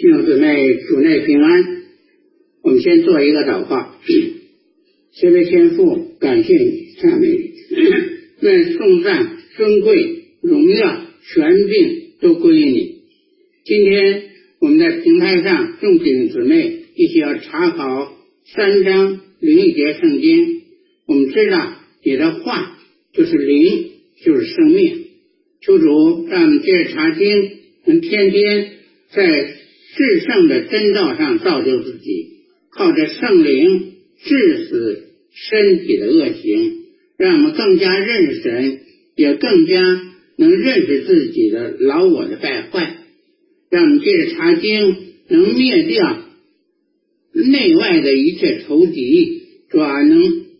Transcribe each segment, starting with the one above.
弟兄姊妹，主内平安。我们先做一个祷告。谢谢天父，感谢你，赞美你，愿颂赞、尊贵、荣耀、权柄都归于你。今天我们在平台上众弟兄姊妹一起要查考3章灵一节圣经。我们知道你的话就是灵，就是生命。求主让我们借着查经，能天天在至圣的真道上造就自己，靠着圣灵治死身体的恶行，让我们更加认识神，也更加能认识自己的老我的败坏，让我们借着查经能灭掉内外的一切仇敌，主要能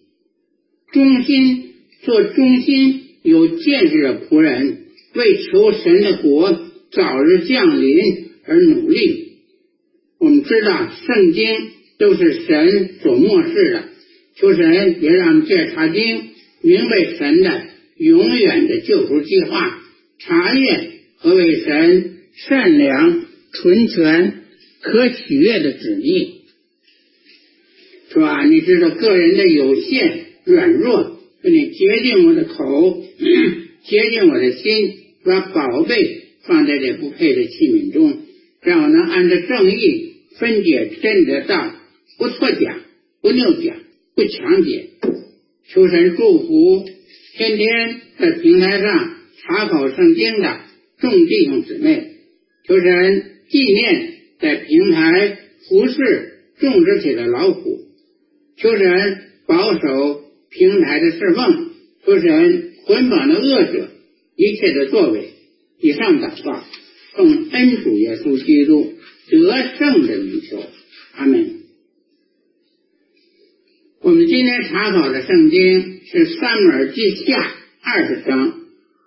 做忠心有见识的仆人，为求神的国早日降临而努力。我们知道圣经都是神所默示的，求神也让我们借查经明白神的永远的救赎计划，查验何为神善良、纯全、可喜悦的旨意。是吧？你知道个人的有限、软弱，你洁净我的口，洁净我的心，把宝贝放在这不配的器皿中，让我能按照正义分解真理的道，不错假，不拗假，不强解。求神祝福天天在平台上查考圣经的众弟兄姊妹，求神纪念在平台服侍种植起的劳苦，求神保守平台的侍奉，求神捆绑的恶者一切的作为。以上祷告奉恩主耶稣基督得胜的名求，阿们。我们今天查考的圣经是撒母耳记下20章，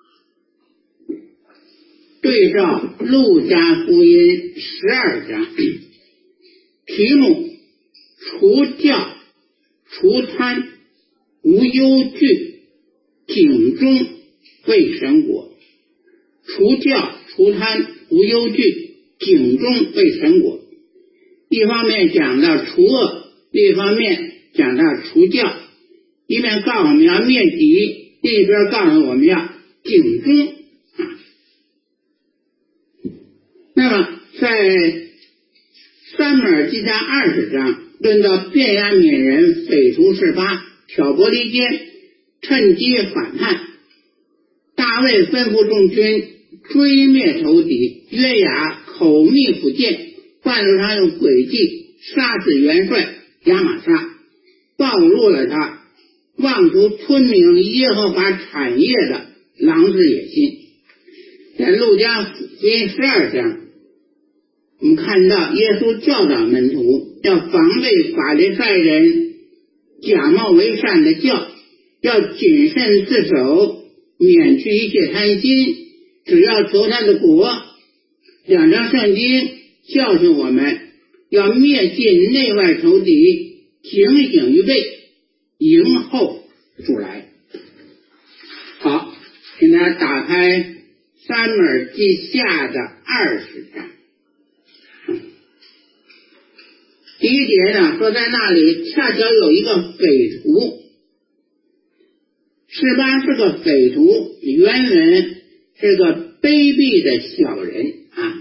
对照路加福音12章，题目除教、除贪、无忧惧，警钟为神国。除教、除贪、无忧惧，警钟为神国。一方面讲到除恶，另一方面讲到除教，一面告诉我们要灭敌，另一边告诉我们要警钟。那么在撒母耳记下20章论到便雅悯人匪徒示巴，挑拨离间，趁机反叛。大卫吩咐众军追灭仇敌，约雅口蜜腹剑，半路上用诡计杀死元帅亚玛撒，暴露了他妄图吞并耶和华产业的狼子野心。在路加福音12章，我们看到耶稣教导门徒要防备法利赛人假冒为善的教，要谨慎自守，免去一切贪心，只要求他的国。2章圣经教训我们要灭尽内外仇敌，警醒预备，迎候主来。好，请大家打开撒母耳记下的20章。第一节呢，说在那里恰巧有一个匪徒，示巴是个匪徒，原文是个卑鄙的小人啊，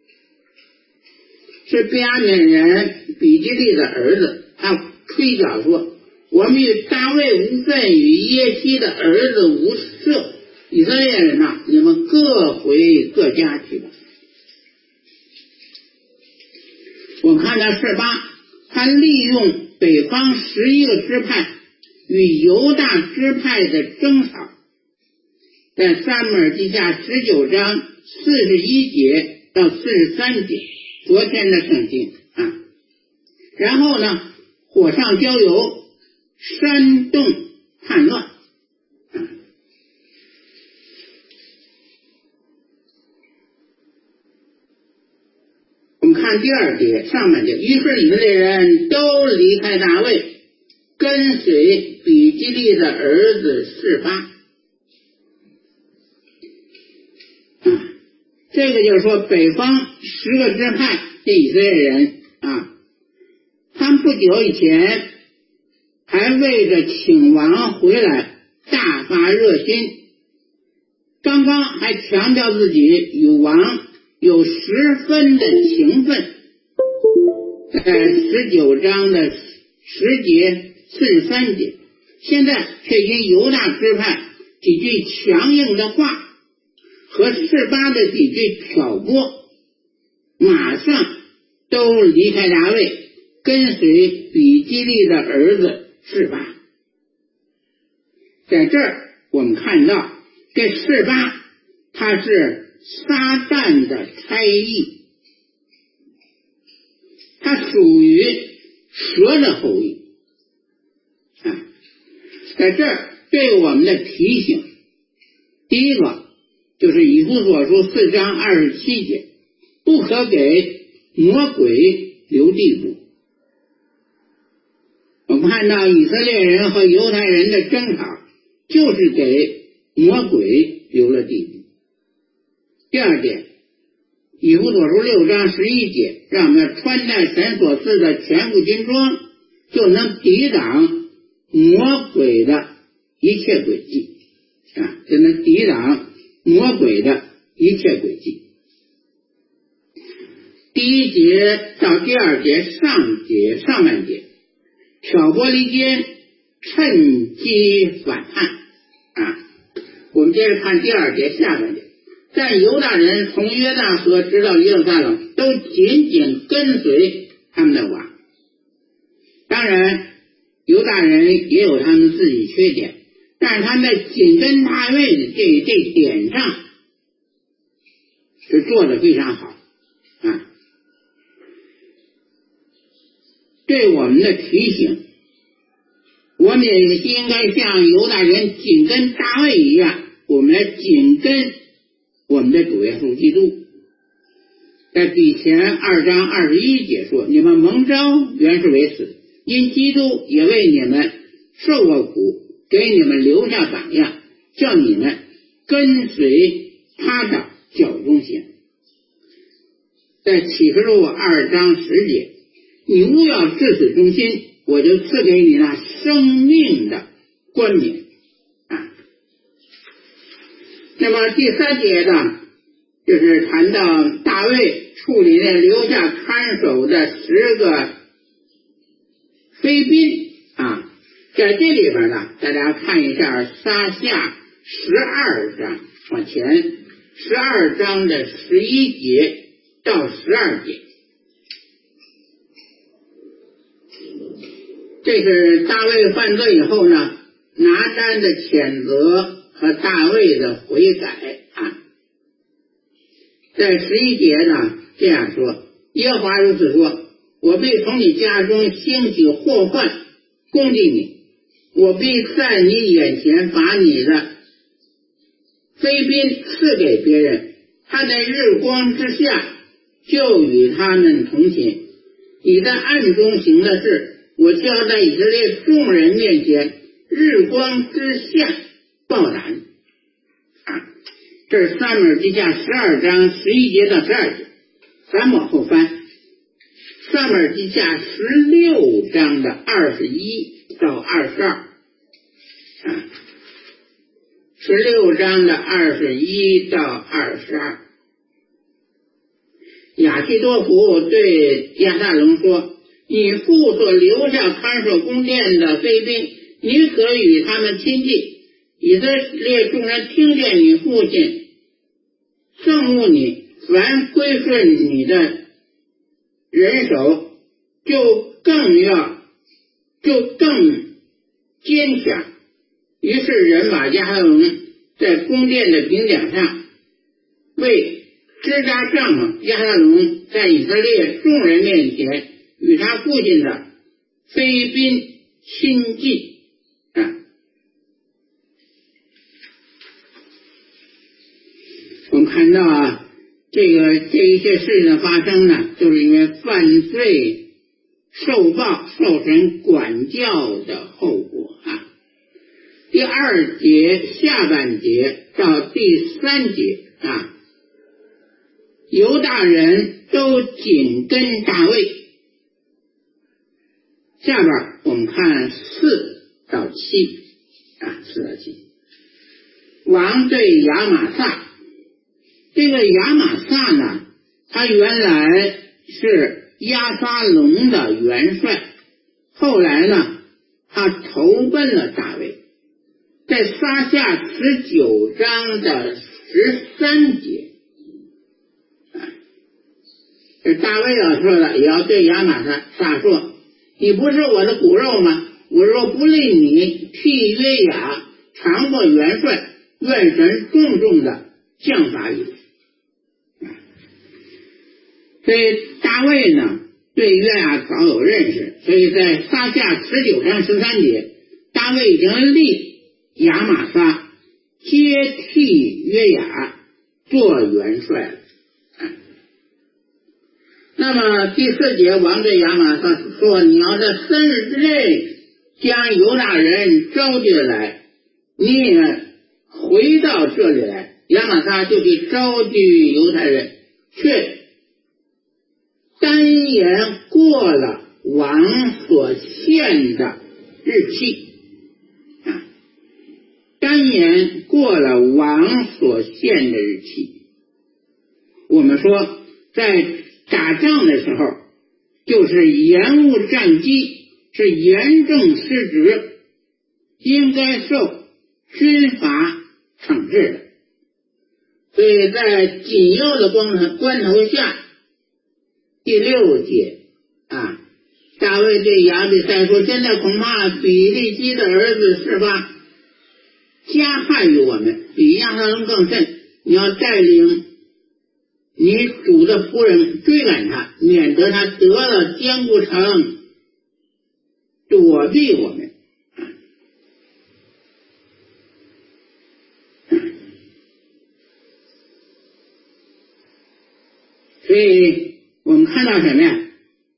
是便雅悯人比基利的儿子。他吹角说，我们与大卫无分，与耶西的儿子无涉，以色列人啊，你们各回各家去吧。我们看到示巴，他利用北方11个支派与犹大支派的争吵，在撒母耳记下19章41节到43节，昨天的圣经啊。然后呢，火上浇油，煽动叛乱。我们看第2节上半节，于是以色列人都离开大卫，跟随比基利的儿子示巴。这个就是说北方10个支派这以色列人他们不久以前还为着请王回来大发热心，刚刚还强调自己与王有10分的情分，在19章的10节43节，现在却因犹大支派几句强硬的话和示巴的几句挑拨，马上都离开大卫，跟随比基利的儿子示巴。在这儿我们看到这示巴他是撒旦的差役，他属于蛇的后裔在这儿对我们的提醒，第一个就是以弗所书4章27节，不可给魔鬼留地步。我们看到以色列人和犹太人的争吵就是给魔鬼留了地步。第二点，以弗所书6章11节，让我们穿戴神所赐的全副军装，就能抵挡魔鬼的一切诡计就能抵挡魔鬼的一切诡计。第1节到第2节上半节，挑拨离间，趁机反叛我们接着看第2节下半节，但犹大人从约旦河直到耶路撒冷，都紧紧跟随他们的王。当然犹大人也有他们自己缺点，但是他们在紧跟大卫的这点上是做得非常好对我们的提醒，我们也应该像犹大人紧跟大卫一样，我们来紧跟我们的主耶稣基督。在比前2章21节说，你们蒙召原是为死，因基督也为你们受过苦，给你们留下榜样，叫你们跟随他的脚中行。在启示录2章10节，你务要至死忠心，我就赐给你那生命的冠冕那么第3节呢，就是谈到大卫处理那留下看守的10个妃嫔在这里边呢，大家看一下撒下12章往前12章的11节到12节，这是大卫犯罪以后呢，拿单的谴责和大卫的悔改在11节呢这样说，耶和华如此说，我必从你家中兴起祸患攻击你，我必在你眼前把你的妃嫔赐给别人，他在日光之下就与他们同寝，你在暗中行的事，我就要在以色列众人面前日光之下报答你这是撒母耳记下12章11节到12节。咱们往后翻，撒母耳记下16章的21到2216章的21到22。亚希多弗对亚撒龙说，你父所留下看守宫殿的妃嫔，你可与他们亲近，以色列众人听见你父亲憎恶你，凡归顺你的人手就更坚强。于是人把亚撒龙在宫殿的顶顶上为支扎帐篷，亚撒龙在以色列众人面前与他父亲的妃嫔亲近我们看到这一切事情的发生呢，就是因为犯罪受报，受神管教的后果第2节下半节到第3节犹大人都紧跟大卫。下边我们看4到7，4到7。王对亚玛撒，这个亚玛撒呢，他原来是押沙龙的元帅，后来呢，他投奔了大卫。在撒下19章的13节，这大卫要说了，也要对亚玛撒说：“你不是我的骨肉吗？我若不立你替约雅常过元帅，愿神重重的降罚于你。”所以大卫呢，对约雅早有认识，所以在撒下19章13节，大卫已经立亚玛撒接替约雅做元帅了。那么第4节，王对亚玛撒说：“你要在3日之内将犹大人召集来，你也回到这里来。”亚玛撒就去召集犹太人，却单言过了王所限的日期，单言过了王所限的日期。我们说在打仗的时候，就是延误战机，是严重失职，应该受军法惩治的。所以在紧要的关头下，第6节大卫对亚比塞说：“现在恐怕比利基的儿子示巴加害于我们，比亚撒龙更甚。你要带领你主的仆人追赶他，免得他得了坚固城，躲避我们。”所以我们看到什么呀？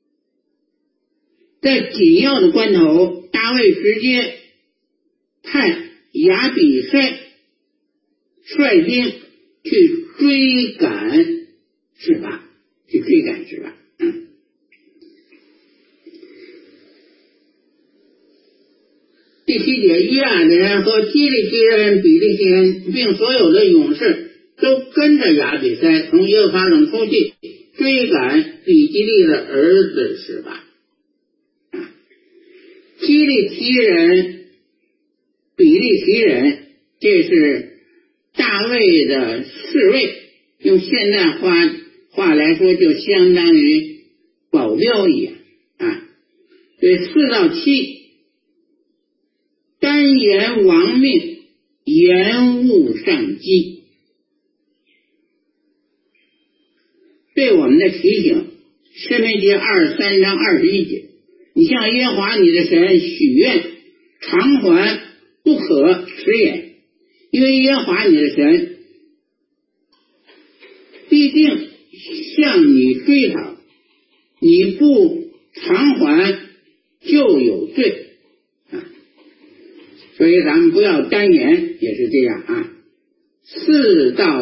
在紧要的关头，大卫直接派亚比塞率兵去追赶示巴，第7节，约雅的人和基利基人、比利基人，并所有的勇士都跟着亚比塞从耶路撒冷出去，追赶比基利的儿子示巴。基利提人、比利提人，这是大卫的侍卫，用现代话来说，就相当于保镖一样所以4到7，单言亡命，延误上机，对我们的提醒。申命记23章21节，你向耶和华你的神许愿，偿还不可迟延，因为耶和华你的神必定向你追讨，你不偿还就有罪所以咱们不要单言，也是这样4到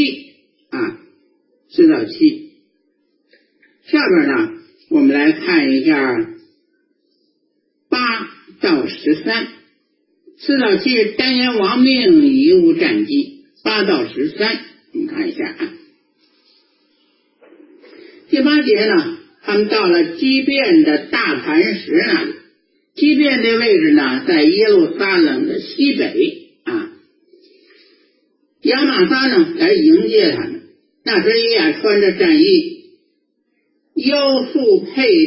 74到7。下边呢，我们来看一下8到13。4到7，单言亡命，贻误战机。8到13，我们看一下第8节呢，他们到了基遍的大磐石那里。基遍的位置呢，在耶路撒冷的西北亚玛撒呢来迎接他们。那时约雅穿着战衣，腰束佩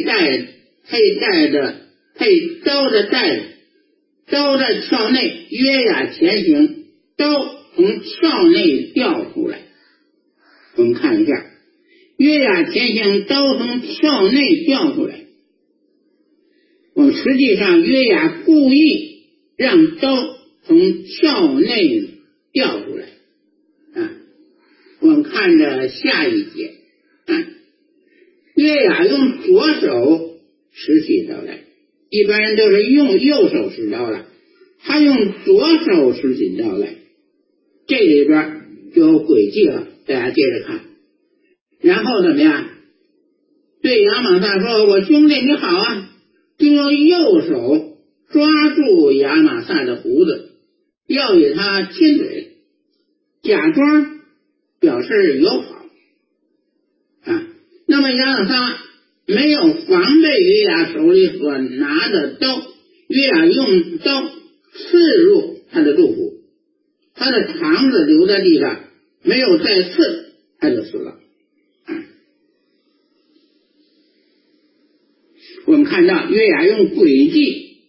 刀的带子，刀在鞘内，约雅前行，刀从鞘内掉出来。我们看一下，约雅前行，刀从鞘内掉出来。我们实际上约雅故意让刀从鞘内掉出来我们看着下一节约雅用左手拾起刀来，一般人都是用右手拾刀了，他用左手拾起刀来，这里边就有诡计了。大家接着看， 然后怎么样？对亚玛撒说：“我兄弟你好啊！”就用右手抓住亚玛撒的胡子，要与他亲嘴，假装表示友好啊。那么亚玛撒没有防备约雅手里所拿的刀，约雅用刀刺入他的肚腹，他的肠子留在地上，没有再刺，他就死了。我们看到约雅用诡计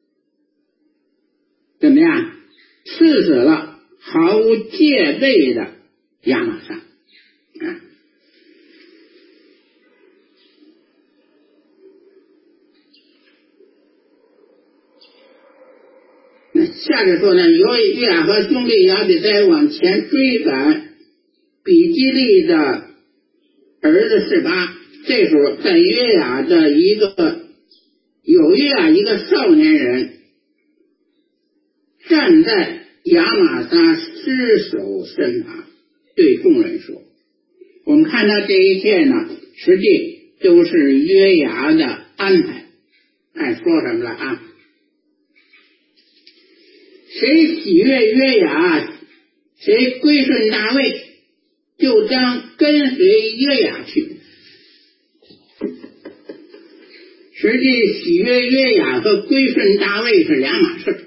怎么样刺死了毫无戒备的亚玛撒。那下着说呢，约雅和兄弟亚比该往前追赶比基利的儿子示巴。这时候在约雅的一个少年人站在亚玛撒尸首身旁，对众人说，我们看到这一切呢，实际都是约雅的安排。看说什么了啊？谁喜悦约雅，谁归顺大卫，就当跟随约雅去。实际喜悦约雅和归顺大卫是两码事。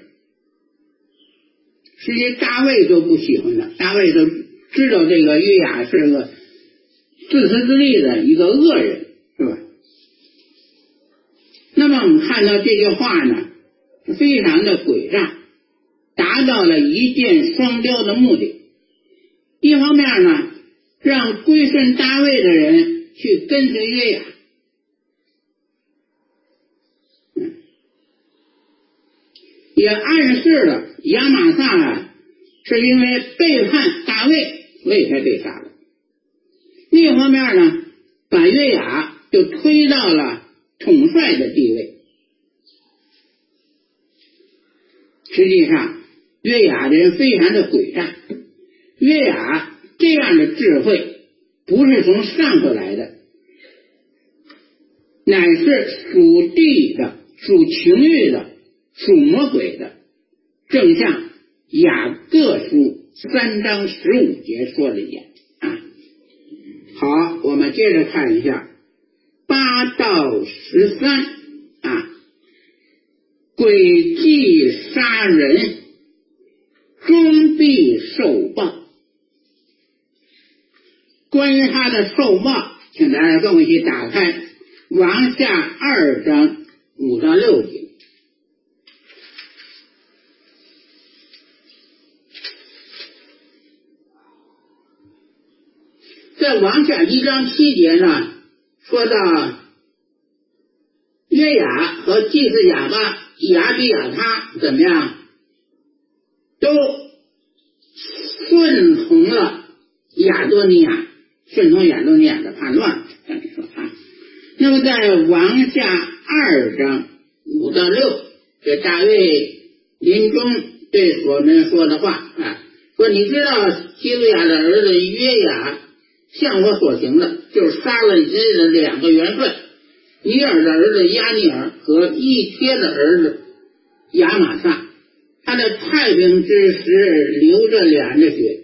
实际大卫都不喜欢他，大卫都知道这个约雅是个自私自利的一个恶人，是吧？那么我们看到这句话呢，非常的诡诈，达到了一箭双雕的目的。一方面呢，让归顺大卫的人去跟随约雅，也暗示了亚玛撒是因为背叛大卫，所以才被杀的。另一方面呢，把约雅就推到了统帅的地位。实际上约雅的人非常的诡诈，约雅这样的智慧不是从上头来的，乃是属地的、属情欲的、属魔鬼的，正像雅各书3章15节说的一样啊。好，我们接着看一下8到13啊，诡计杀人，终必受报。关于他的受报，请大家跟我一起打开王下2章5到6节。在王下1章7节呢，说到约雅和祭司亚比亚他怎么样，都顺从了亚多尼亚的叛乱。那么在王下2章5到6，这大卫临终对我们说的话啊，说你知道基路亚的儿子约雅向我所行的，就是杀了你的2个元帅，尼尔的儿子亚尼尔和一帖的儿子亚玛撒，他在太平之时流着脸的血，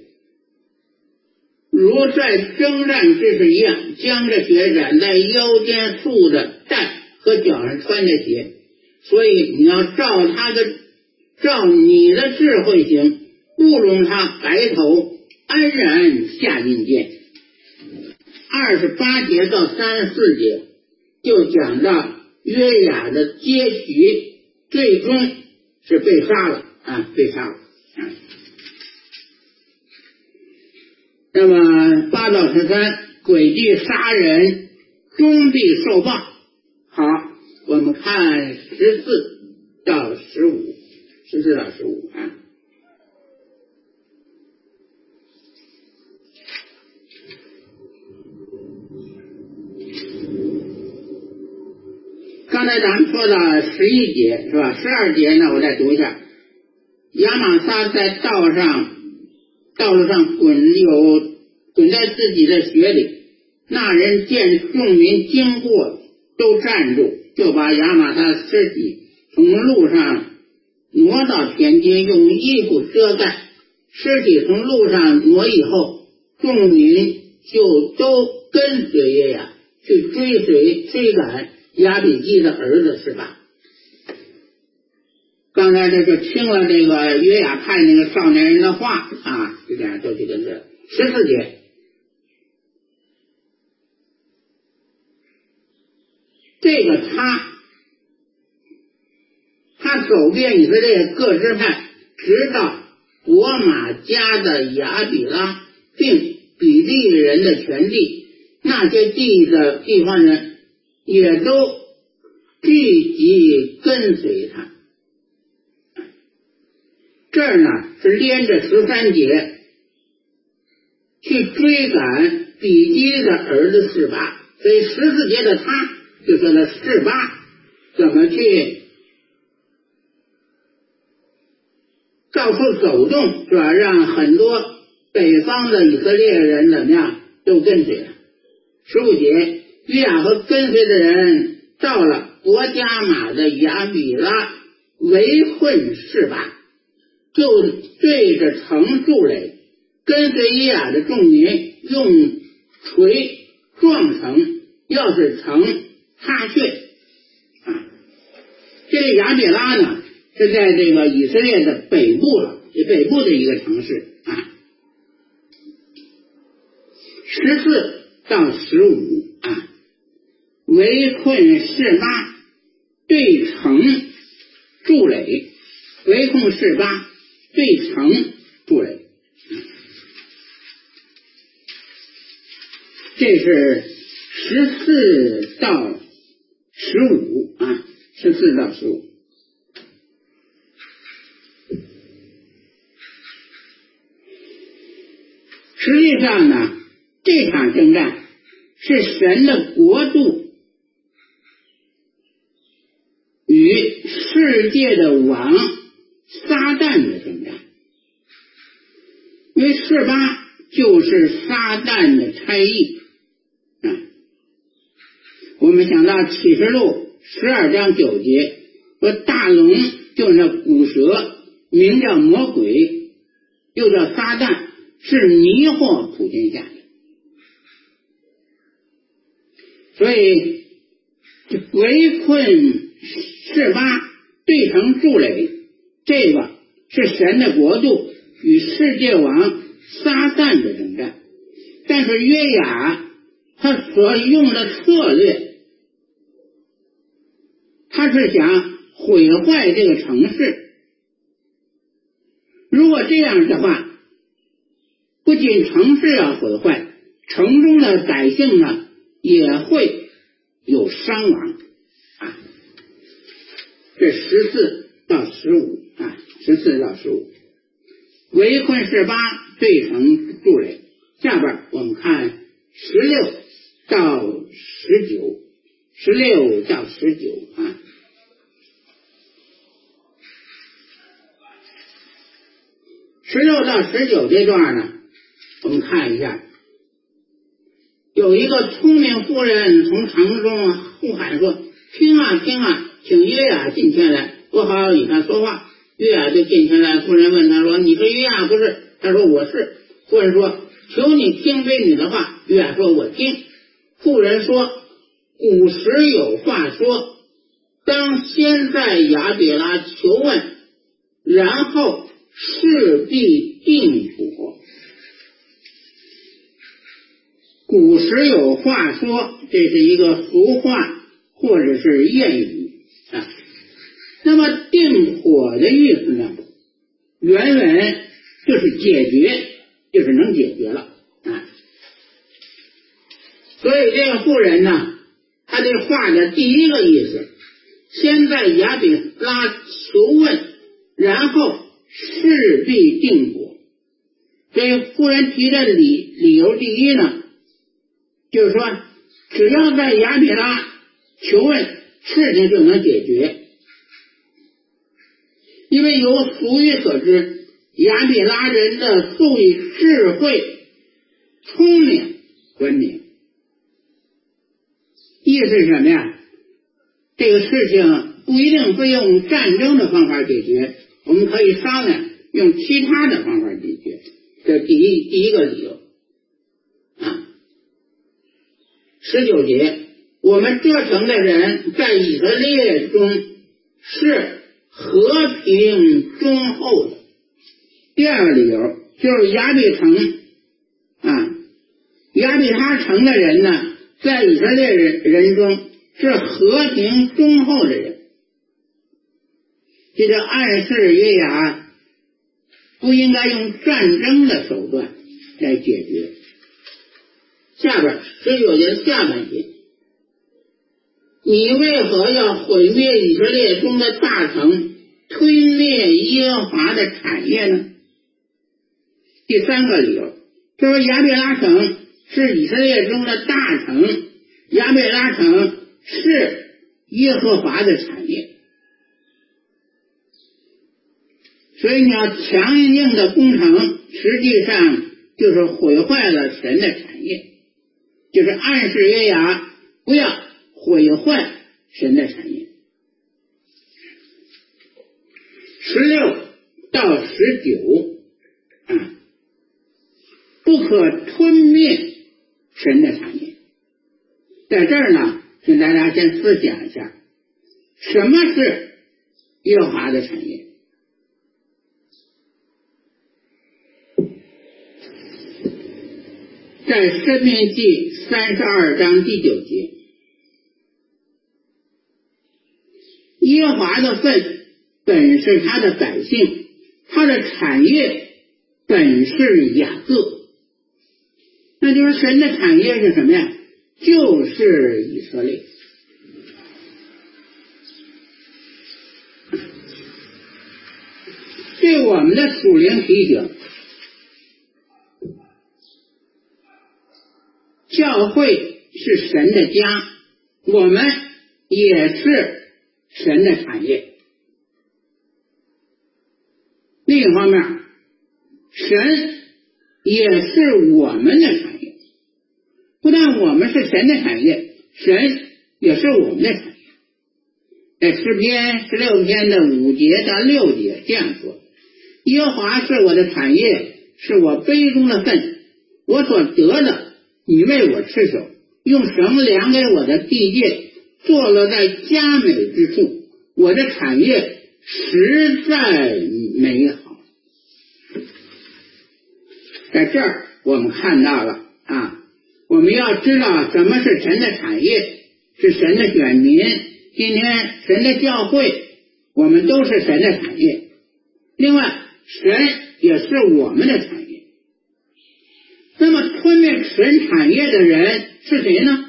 如在征战之时一样，将这血染在腰间束的带和脚上穿的鞋。所以你要照你的智慧行，不容他白头安然下阴间。28节到34节就讲到约雅的结局，最终是被杀了。那么8到13，诡计杀人，终必受报。好，我们看14到15啊。刚才咱们说到11节是吧？12节呢，我再读一下。亚玛撒在道路上滚在自己的血里， 那人见众民经过，都站住，就把亚玛他尸体从路上挪到田间，用衣服遮盖。尸体从路上挪以后，众民就都跟随约雅去追赶亚比基的儿子示巴。刚才这就听了这个约雅派那个少年人的话啊，就这样都去跟着。14节，这个他走遍以色列各支派，直到伯玛家的亚比拉，并比利人的全地，那些地方人也都聚集跟随他。这儿呢是连着13节去追赶比基的儿子示巴，所以14节的他就说了示巴怎么去到处走动，是吧？让很多北方的以色列人怎么样都跟随他。15节，约雅和跟随的人到了伯加马的亚比拉，围困示巴，就对着城筑垒，跟随约雅的众民用锤撞城，要是城塌陷啊。这个亚比拉呢是在这个以色列的北部了，北部的一个城市啊。14到15啊，围困示巴，对城筑垒，围困示巴，对城筑垒。这是14到15啊，14到15。实际上呢，这场征战是神的国度与世界的王撒旦的征战，因为示巴就是撒旦的差役啊。我们想到启示录12章9节说，大龙就是那古蛇，名叫魔鬼，又叫撒旦，是迷惑普天下的。所以围困示巴，对城筑垒，这个是神的国度与世界王撒旦的征战。但是约雅他所用的策略，他是想毁坏这个城市。如果这样的话，不仅城市要毁坏，城中的百姓呢也会有伤亡啊。这14到15啊，14到15，围困示巴，对城筑垒。下边我们看16到19，16到19啊。16到19这段呢，我们看一下，有一个聪明妇人从城中呼喊说：“听啊听啊，请约雅进前来，我好与他说话。”约雅就进前来，妇人问他说：“你是约雅不是？”他说：“我是。”妇人说：“求你听这女的话。”约雅说：“我听。”妇人说：“古时有话说，当先在亚比拉求问，然后势必定果。”古时有话说，这是一个俗话或者是谚语啊。那么定火的意思呢，原文就是解决，就是能解决了啊。所以这个妇人呢，他这话的第一个意思，先在亚比拉求问，然后势必定果。这妇人提的理由第一呢，就是说只要在亚比拉求问，事情就能解决。因为由俗语所知，亚比拉人的素以智慧、聪明闻名意思是什么呀？这个事情不一定非用战争的方法解决，我们可以商量用其他的方法解决，这第一个理由啊。19节，我们这城的人在以色列中是和平忠厚的。第二个理由就是亚比城啊，亚比他城的人呢，在以色列人中是和平忠厚的人，这就暗示约雅不应该用战争的手段来解决。下边19节下半节，你为何要毁灭以色列中的大城，吞灭耶和华的产业呢？第三个理由就是亚比拉城是以色列中的大城，亚比拉城是耶和华的产业，所以你要强硬的攻城，实际上就是毁坏了神的产业，就是暗示约雅不要毁坏神的产业。16到19不可吞灭神的产业。在这儿呢，请大家先思想一下，什么是耶和华的产业？在申命记32章第9节，耶和华的份本是他的百姓，他的产业本是雅各。那就是神的产业是什么呀？就是以色列。对我们的属灵提醒，教会是神的家，我们也是神的产业。另一方面，神也是我们的产业，不但我们是神的产业，神也是我们的产业。在诗篇16篇的5节到6节这样说，耶和华是我的产业，是我杯中的份，我所得的你为我持守，用绳量给我的地界，坐落在佳美之处，我的产业实在美好。在这儿我们看到了我们要知道什么是神的产业，是神的选民。今天神的教会，我们都是神的产业。另外，神也是我们的产业。那么吞灭神产业的人是谁呢？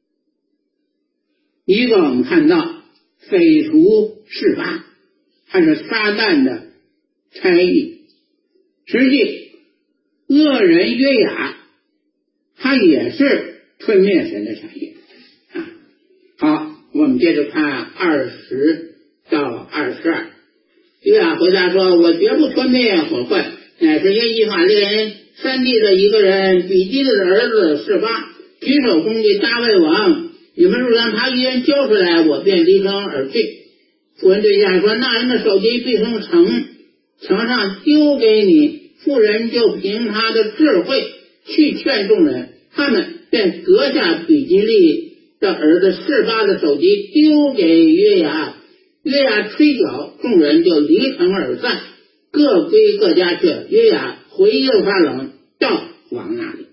一个我们看到匪徒示巴，他是撒旦的差役。实际恶人约雅，他也是吞灭神的产业好，我们接着看20到22。约雅回答说，我绝不吞灭毁坏，乃是因以法莲山地的一个人比基的儿子示巴举手攻击大卫王，你们若让他一人交出来，我便离城而去。妇人对约雅说，那人的手机必从城上丢给你，妇人就凭他的智慧去劝众人，他们便割下比基利的儿子示巴的手机丢给约雅，约雅吹角，众人就离城而散，各归各家去。约雅回耶路撒冷，到王那里。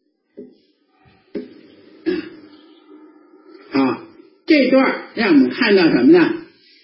好，这段让我们看到什么呢？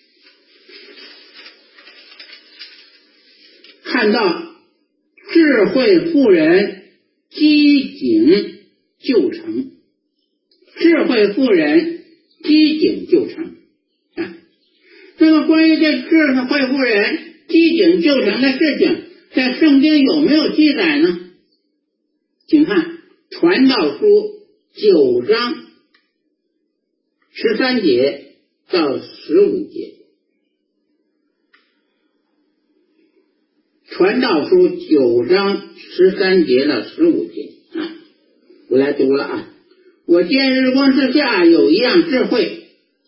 看到智慧妇人机警救城，智慧妇人机警救城那么关于这智慧妇人机警救城的事情，在圣经有没有记载呢？请看传道书9章13节到15节。传道书9章13节到15节我来读了我见日光之下有一样智慧，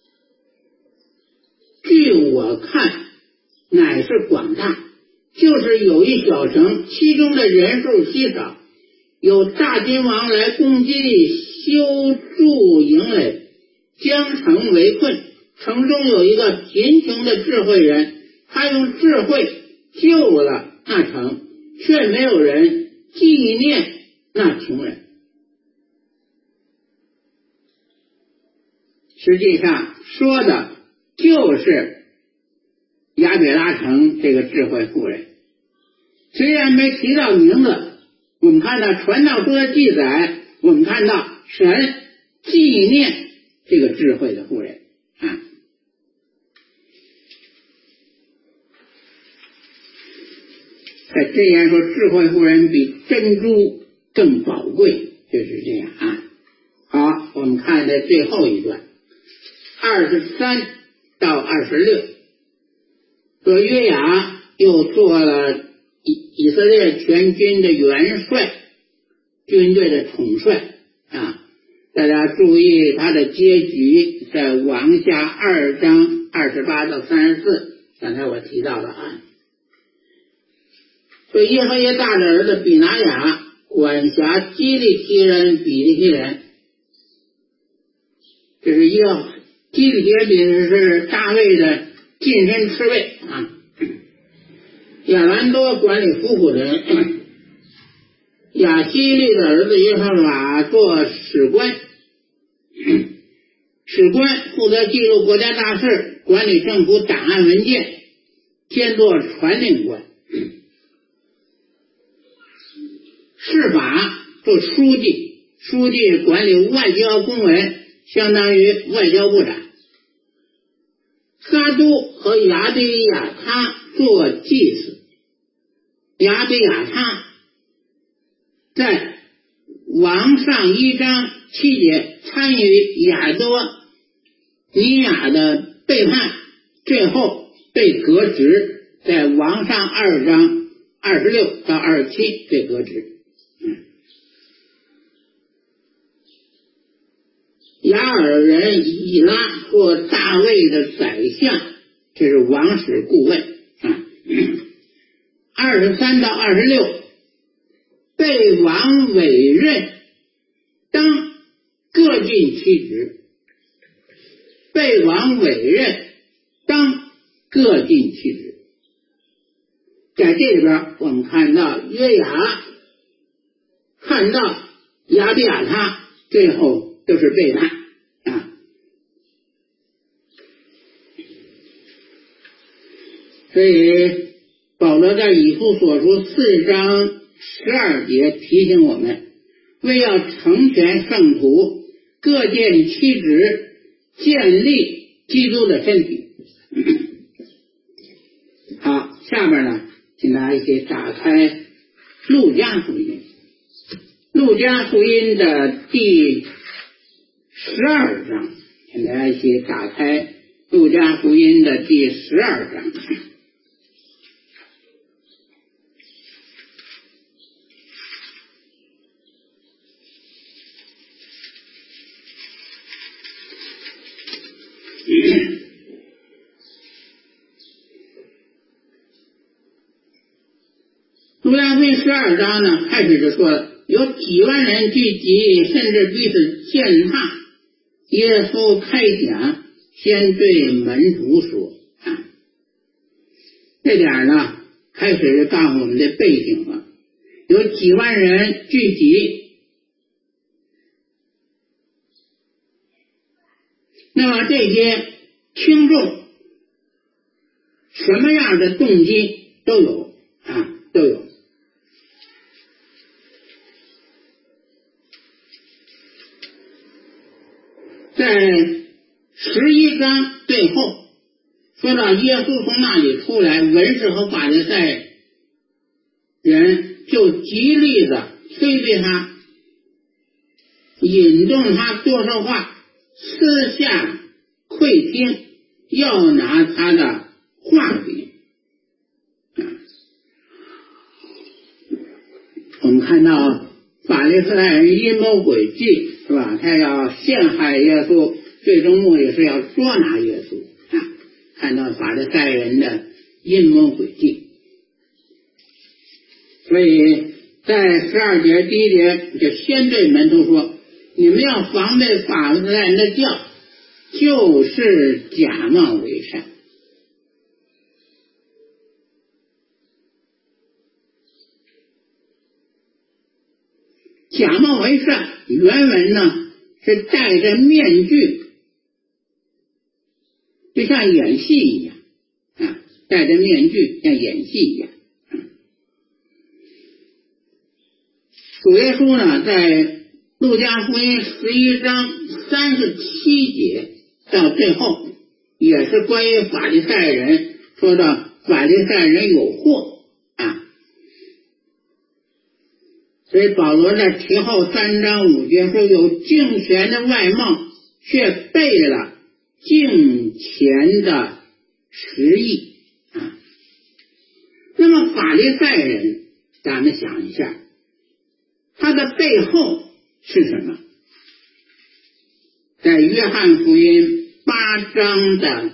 据我看乃是广大，就是有一小城，其中的人数稀少，有大君王来攻击修筑营垒，将城围困。城中有一个贫穷的智慧人，他用智慧救了那城，却没有人纪念那穷人。实际上说的就是亚比拉城这个智慧妇人，虽然没提到名字，我们看到传道书的记载，我们看到神纪念这个智慧的妇人啊。这样说，智慧妇人比珍珠更宝贵，就是这样啊。好，我们看的最后一段23到26，说约雅又做了以色列全军的元帅，军队的统帅啊。大家注意他的结局，在王下2章28到34，刚才我提到了啊。说耶和耶大的儿子比拿雅管辖基利提人、比利提人，这是基利提人是大卫的近身侍卫啊。亚兰多管理府库的人，亚希利的儿子约翰瓦做史官，史官负责记录国家大事，管理政府档案文件，兼做传令官。侍法做书记，书记管理外交公文，相当于外交部长。撒都和亚比亚他做祭司，亚比亚他在王上1章7节参与亚多尼亚的背叛，最后被革职，在王上2章26到27被革职。雅尔人以拉做大卫的宰相，这是王室顾问啊。23到26，被王委任当各尽其职，被王委任当各尽其职。在这里边我们看到约雅看到亚比亚他，最后都是背叛啊。所以保罗在以弗所书4章12节提醒我们，为要成全圣徒，各尽其职，建立基督的身体。好，下面呢，请大家一起打开路加福音，路加福音的第12章，请大家一起打开路加福音的第12章。路加福音12章呢，开始就说了，有几万人聚集，甚至彼此践踏。耶稣开讲，先对门徒说啊，这点呢，开始就告诉我们的背景了。有几万人聚集，那么这些听众什么样的动机都有啊，都有。在11章最后说到耶稣从那里出来，文士和法利赛人就极力的推对他，引动他多说话，私下窥听，要拿他的话柄。我们看到法利赛人阴谋诡计，是吧？他要陷害耶稣，最终目的是要捉拿耶稣啊！看到法利赛人的阴谋诡计，所以在12节第1节就先对门徒说：你们要防备法利赛人的教，就是假冒为善。假冒为善原文呢是戴着面具，就像演戏一样啊，戴着面具像演戏一样。主耶稣呢在路加福音11章37节到最后也是关于法利赛人，说到法利赛人有祸啊，所以保罗在提后3章5节说有敬虔的外貌，却背了敬虔的实意啊。那么法利赛人，咱们想一下，他的背后是什么？在约翰福音8章的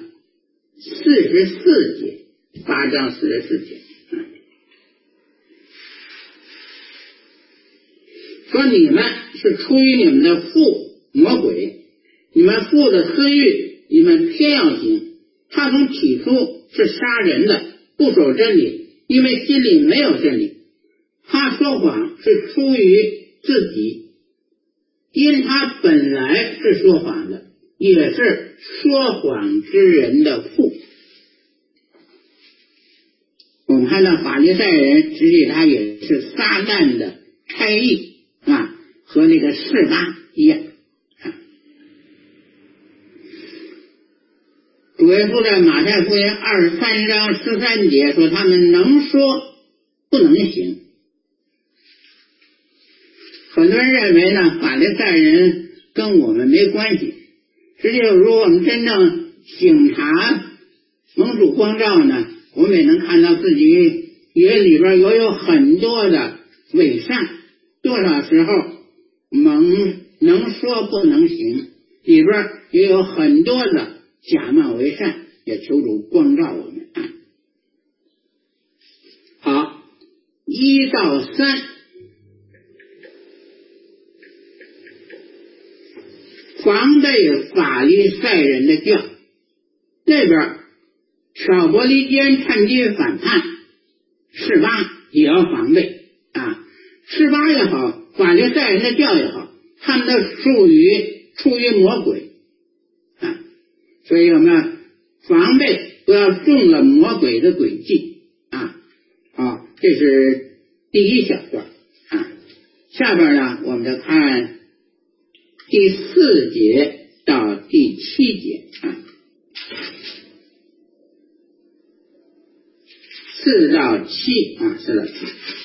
44节，8章44节说你们是出于你们的父魔鬼，你们父的私欲，你们偏要行。他从起初是杀人的，不守真理，因为心里没有真理。他说谎是出于自己，因他本来是说谎的，也是说谎之人的父。我们看到法利赛人，实际他也是撒旦的差役啊，和那个示巴一样啊。主耶稣在马太福音23章13节说，他们能说不能行。很多人认为呢，法利赛人跟我们没关系。实际上，如果我们真正省察蒙主光照呢，我们也能看到自己也里边也有很多的伪善，多少时候能说不能行，里边也有很多的假冒为善，也求主光照我们。好，1到3。防备法利赛人的教，那边挑拨离间，趁机反叛，示巴也要防备啊。示巴也好，法利赛人的教也好，他们的出于魔鬼啊，所以我们要防备，不要中了魔鬼的诡计啊。好，这是第一小段啊。下边呢，我们再看第4节到第7节啊，4到7啊，4到7。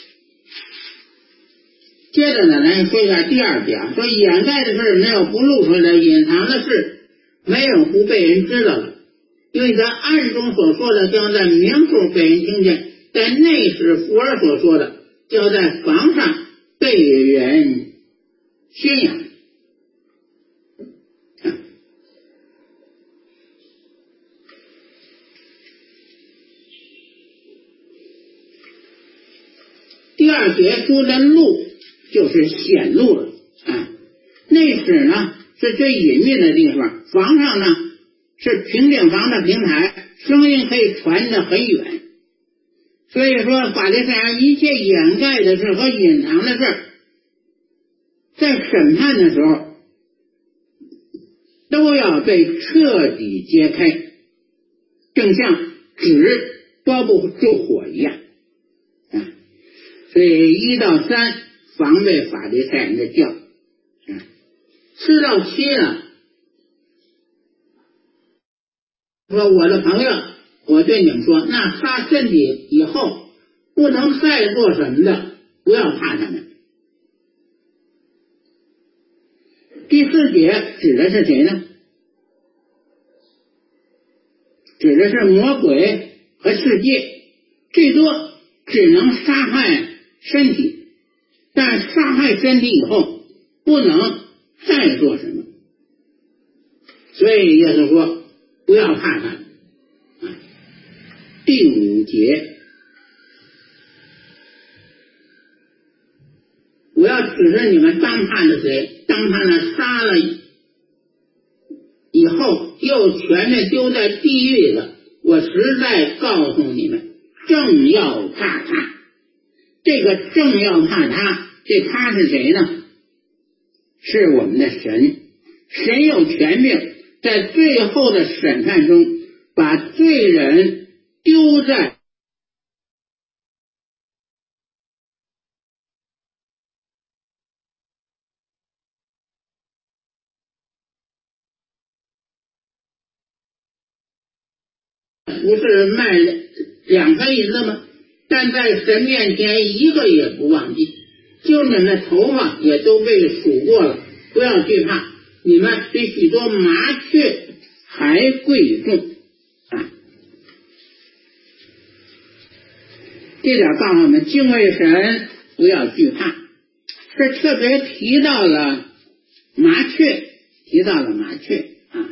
接着呢，咱说一下第2节啊，说掩盖的事没有不露出来的，隐藏的事没有不被人知道的。因为在暗中所说的，将在明处被人听见；在内室附耳所说的，将在房上被人宣扬。第2节说的露就是显露了啊，内室呢是最隐秘的地方，房上呢是平顶房的平台，声音可以传得很远。所以说法利赛人一切掩盖的事和隐藏的事，在审判的时候都要被彻底揭开，正像纸包不住火一样啊。所以1到3防备法利赛人的教，4到7呢，说我的朋友，我对你们说，那杀身体以后不能再做什么的，不要怕他们。第4节指的是谁呢？指的是魔鬼和世界，最多只能杀害身体， 但杀害身体以后不能再做什么。所以耶稣说不要怕他。第5节，我要指示你们当怕的谁，当他呢杀了以后又全面丢在地狱了，我实在告诉你们，正要怕他。这个正要怕他，这他是谁呢？是我们的神。神有权柄在最后的审判中把罪人丢在不是卖2分银子吗？但在神面前一个也不忘记，就你们的头发也都被数过了，不要惧怕，你们比许多麻雀还贵重啊！这点告诉我们，敬畏神不要惧怕。这特别提到了麻雀啊。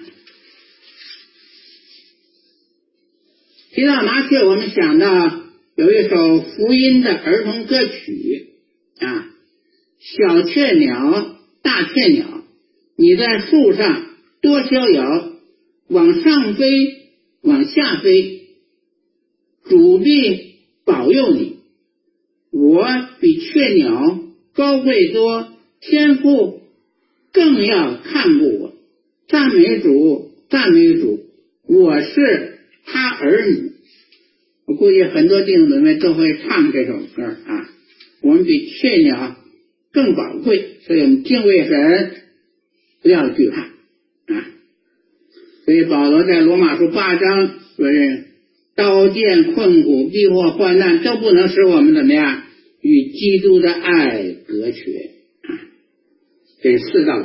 提到麻雀，我们想到有一首福音的儿童歌曲啊，小雀鸟大雀鸟，你在树上多逍遥，往上飞往下飞，主必保佑你。我比雀鸟高贵多，天父更要看顾我。赞美主，赞美主，我是他儿女。我估计很多弟兄姊妹都会唱这首歌啊。我们比雀鸟更宝贵，所以我们敬畏神，不要惧怕啊。所以保罗在罗马书8章说是刀剑困苦逼迫患难都不能使我们怎么样与基督的爱隔绝啊。这是4到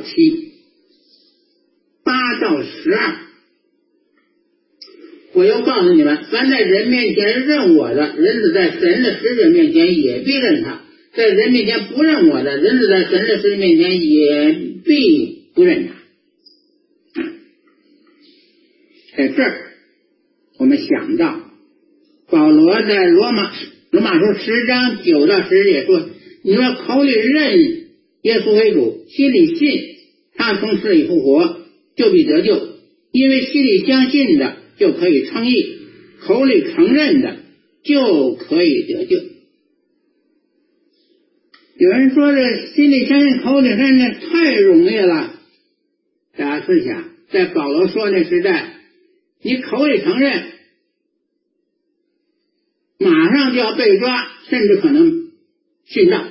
7。8到12，我又告诉你们，凡在人面前认我的，人子在神的使者面前也必认他；在人面前不认我的，人子在神的使者面前也必不认他。在这儿我们想到保罗在罗马书10章9到10节说，你说口里认耶稣为主，心里信他从死里复活，就必得救。因为心里相信的就可以称义，口里承认的就可以得救。有人说这心里相信口里承认的太容易了，大家试想，在保罗说那时代，你口里承认马上就要被抓，甚至可能殉道。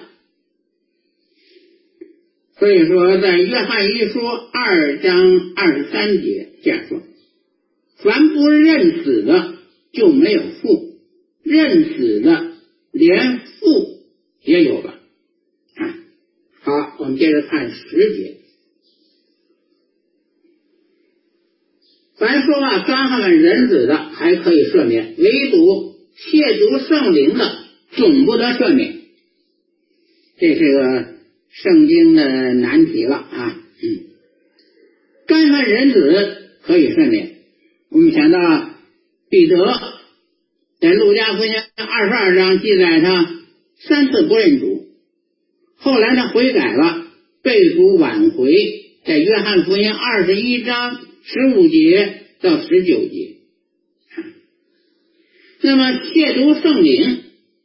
所以说在约翰一书2章23节这样说，凡不认死的就没有父，认死的连父也有了啊。好，我们接着看10节，凡说话伤害人子的还可以赦免，唯独亵渎圣灵的总不得赦免。这是个圣经的难题了啊。干犯人子可以赦免。我们想到彼得在路加福音22章记载他3次不认主，后来他悔改了，被主挽回，在约翰福音21章15节到19节。那么亵渎圣灵，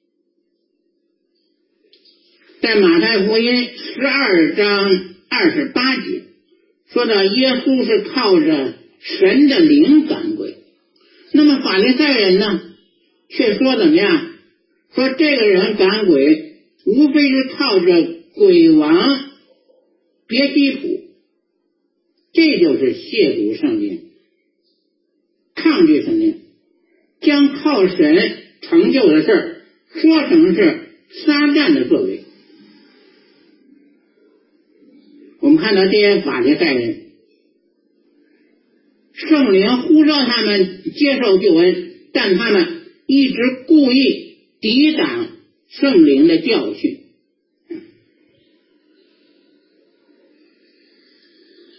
在马太福音12章28节说到耶稣是靠着神的灵赶鬼。那么法利赛人呢却说怎么样，说这个人赶鬼无非是靠着鬼王别西卜，这就是亵渎圣灵，抗拒圣灵，将靠神成就的事说成是撒旦的作为。我们看到这些法利赛人，圣灵呼召他们接受救恩，但他们一直故意抵挡圣灵的教训。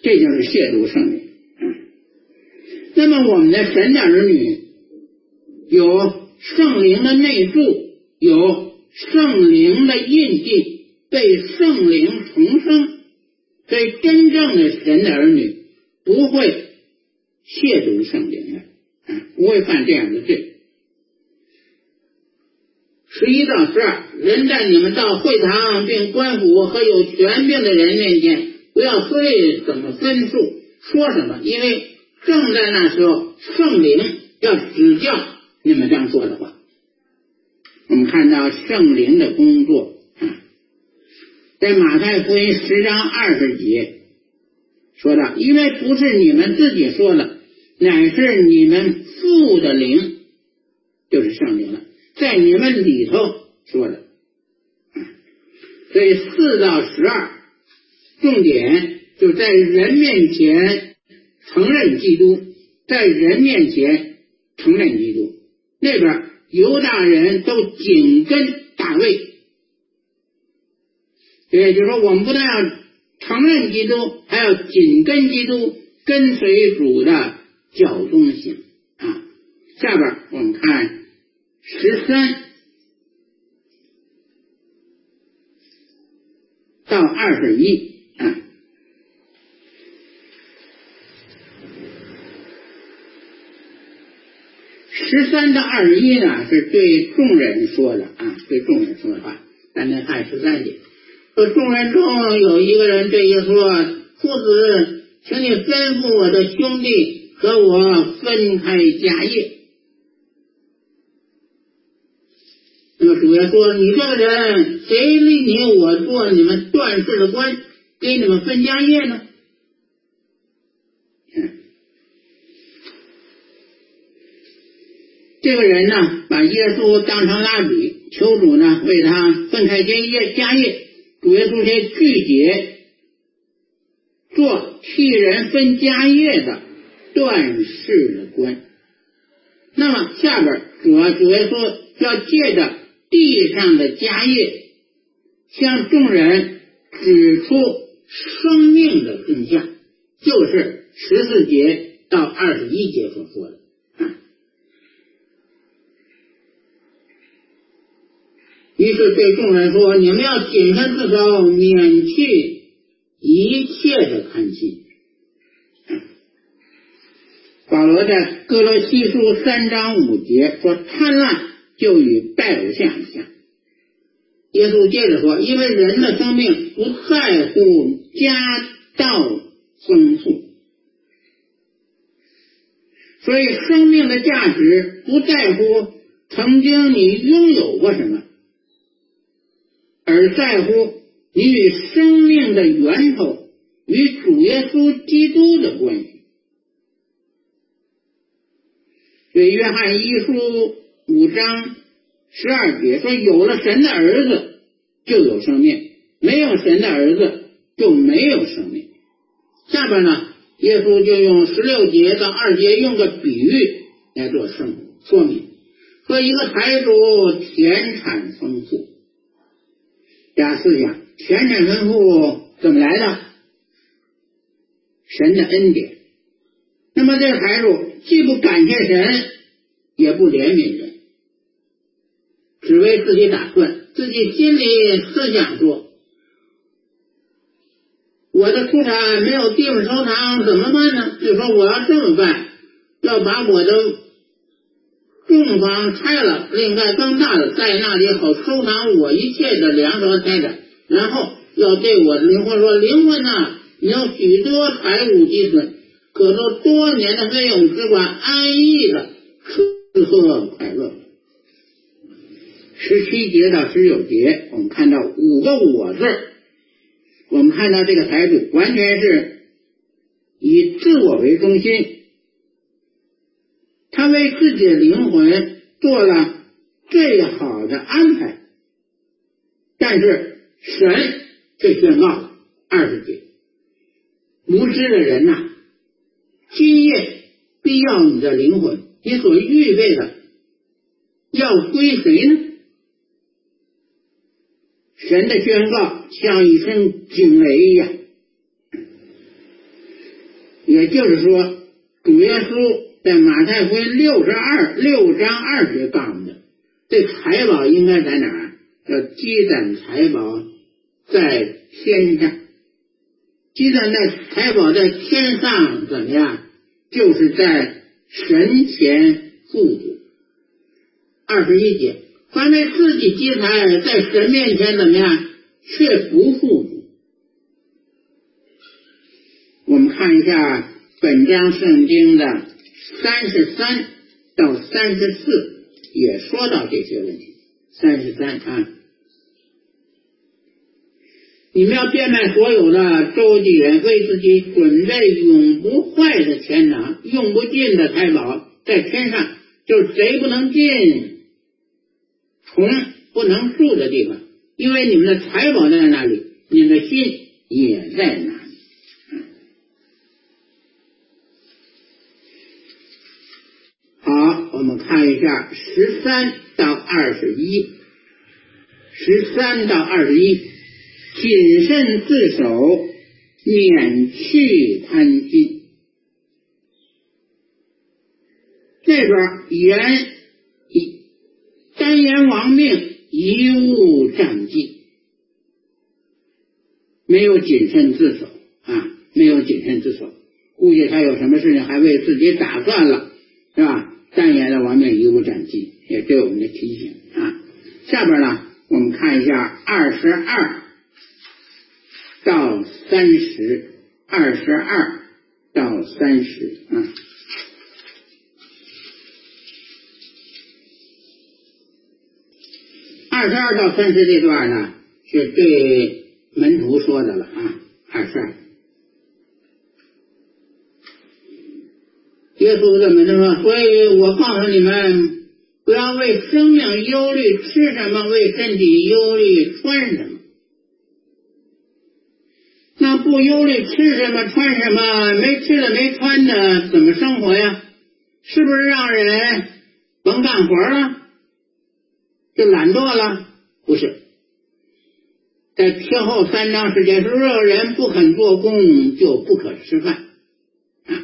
这就是亵渎圣灵。那么我们的神的儿女有圣灵的内住，有圣灵的印记，被圣灵重生，所以真正的神的儿女不会亵渎圣灵的，不会犯这样的罪。11到12，人带你们到会堂并官府和有权柄的人面前，不要随怎么分数说什么，因为正在那时候圣灵要指教你们这样说的话。我们看到圣灵的工作在马太福音10章20节说到，因为不是你们自己说的，乃是你们父的灵，就是圣灵了，在你们里头说的。所以4到12重点就在人面前承认基督，在人面前承认基督。那边犹大人都紧跟大卫，也就是说我们不但要承认基督，还要紧跟基督，跟随主的教宗行下边我们看13到2113到21呢是对众人说的对众人说的话。咱再看13节，说众人中有一个人对耶稣说，夫子，请你吩咐我的兄弟和我分开家业。那么主耶说，你这个人，谁立你我做你们断事的官，给你们分家业呢？这个人呢，把耶稣当成拉比，求主呢为他分开家业。主耶稣却拒绝做替人分家业的断事的官。那么下边主耶稣要借着地上的家业，向众人指出生命的真相，就是14节到21节所说的。于是对众人说，你们要谨慎自守，免去一切的贪心。保罗在哥罗西书3章5节说，贪婪就与拜偶像一样。耶稣接着说，因为人的生命不在乎家道丰富，所以生命的价值不在乎曾经你拥有过什么，而在乎你与生命的源头与主耶稣基督的关系。所以约翰一书5章12节说，有了神的儿子就有生命，没有神的儿子就没有生命。下边呢，耶稣就用16节到2节用个比喻来做说明，说一个财主田产丰富。大家思想，田产丰富怎么来的？神的恩典。那么这个财主既不感谢神，也不怜悯人，只为自己打算，自己心里思想说，我的出产没有地方收藏怎么办呢？就说我要这么办，要把我的种房拆了，另盖更大的，在那里好收藏我一切的粮食和财产。然后要对我的灵魂说，灵魂啊，你有许多财物积存，可做多年的费用，只管安逸的吃喝快乐。17节到19节，我们看到5个我字，我们看到这个财主完全是以自我为中心，他为自己的灵魂做了最好的安排，但是神却宣告20节，无知的人呐，今夜必要你的灵魂，你所预备的要归谁呢？神的宣告像一声惊雷一样。 也就是说，主耶稣在马太福音6章2节告诉我们的，这财宝应该在哪儿？要积攒财宝在天上。积攒在财宝在天上怎么样？就是在神前富足。21节，凡为自己积财，在神面前怎么样？却不富足。我们看一下本章圣经的33到34，也说到这些问题。33啊，你们要变卖所有的，周济人，为自己准备永不坏的钱囊，用不尽的财宝在天上，就是贼不能进，虫不能住的地方。因为你们的财宝在哪里，你们的心也在哪里。好，我们看一下13到21，谨慎自守，免去贪心。这边单言亡命，贻误战绩，没有谨慎自守啊，没有谨慎自守，估计他有什么事情还为自己打算了，是吧？单言的亡命，贻误战绩，也对我们的提醒啊。下边呢，我们看一下22到30啊。22到30这段呢，是对门徒说的了啊。22，耶稣对门徒说，所以我告诉你们，不要为生命忧虑吃什么，为身体忧虑穿什么。那不忧虑吃什么穿什么，没吃的没穿的，怎么生活呀？是不是让人甭干活了，就懒惰了？不是，在天后3章时间，如果人不肯做工，就不可吃饭啊。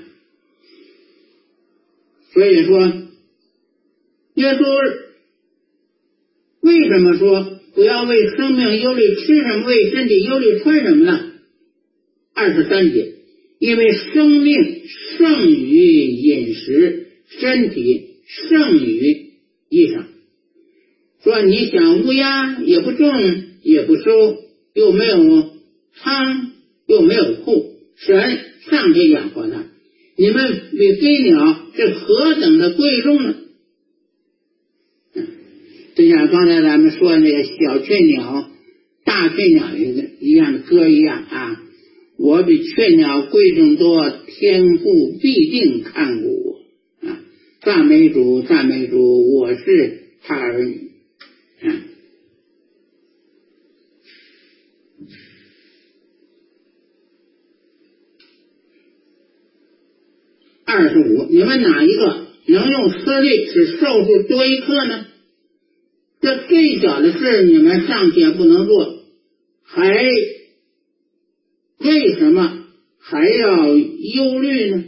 所以说，耶稣为什么说不要为生命忧虑吃什么，为身体忧虑穿什么呢？23节，因为生命胜于饮食，身体胜于衣裳。说你想乌鸦也不种也不收，又没有仓又没有库，神尚且养活它，你们比飞鸟是何等的贵重呢？就像刚才咱们说那个小雀鸟大雀鸟一样的歌一样啊，我比雀鸟贵重多，天父必定看顾我啊！赞美主，赞美主，我是他儿女。25，你们哪一个能用思虑使寿数多一刻呢？这最小的事你们尚且不能做，为什么还要忧虑呢？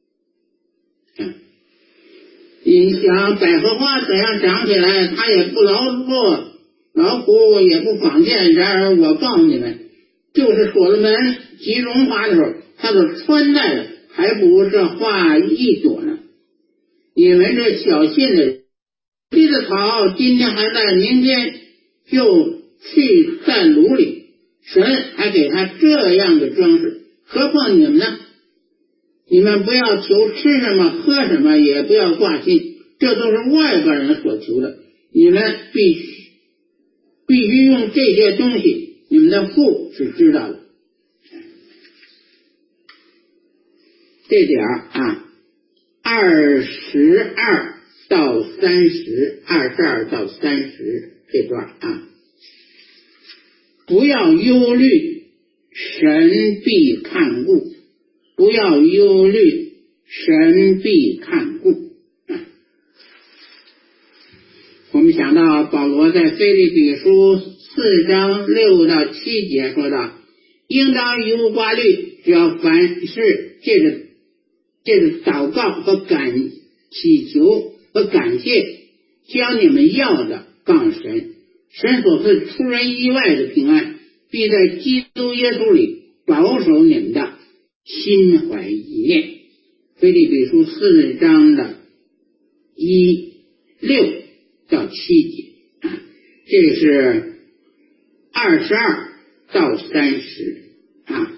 你想百合花怎样长起来，它也不劳作，劳苦也不纺线，然而我告诉你们，就是所罗门极荣华的时候，他所穿戴的还不如这花一朵呢。你们这小信的人，绿的草今天还在，明天就去在炉里，神还给他这样的装饰，何况你们呢？你们不要求吃什么喝什么，也不要挂心，这都是外国人所求的，你们必须用这些东西，你们的父是知道的。这点啊22到30这段啊，不要忧虑，神必看顾，不要忧虑，神必看顾。我们想到保罗在腓立比书4章6到7节说道，应当一无挂虑，只要凡事借着这是祷告和祈求和感谢，将你们要的告诉神，神所赐出人意外的平安，必在基督耶稣里保守你们的心怀意念。腓立比书4章的6到7节啊，这是22到30啊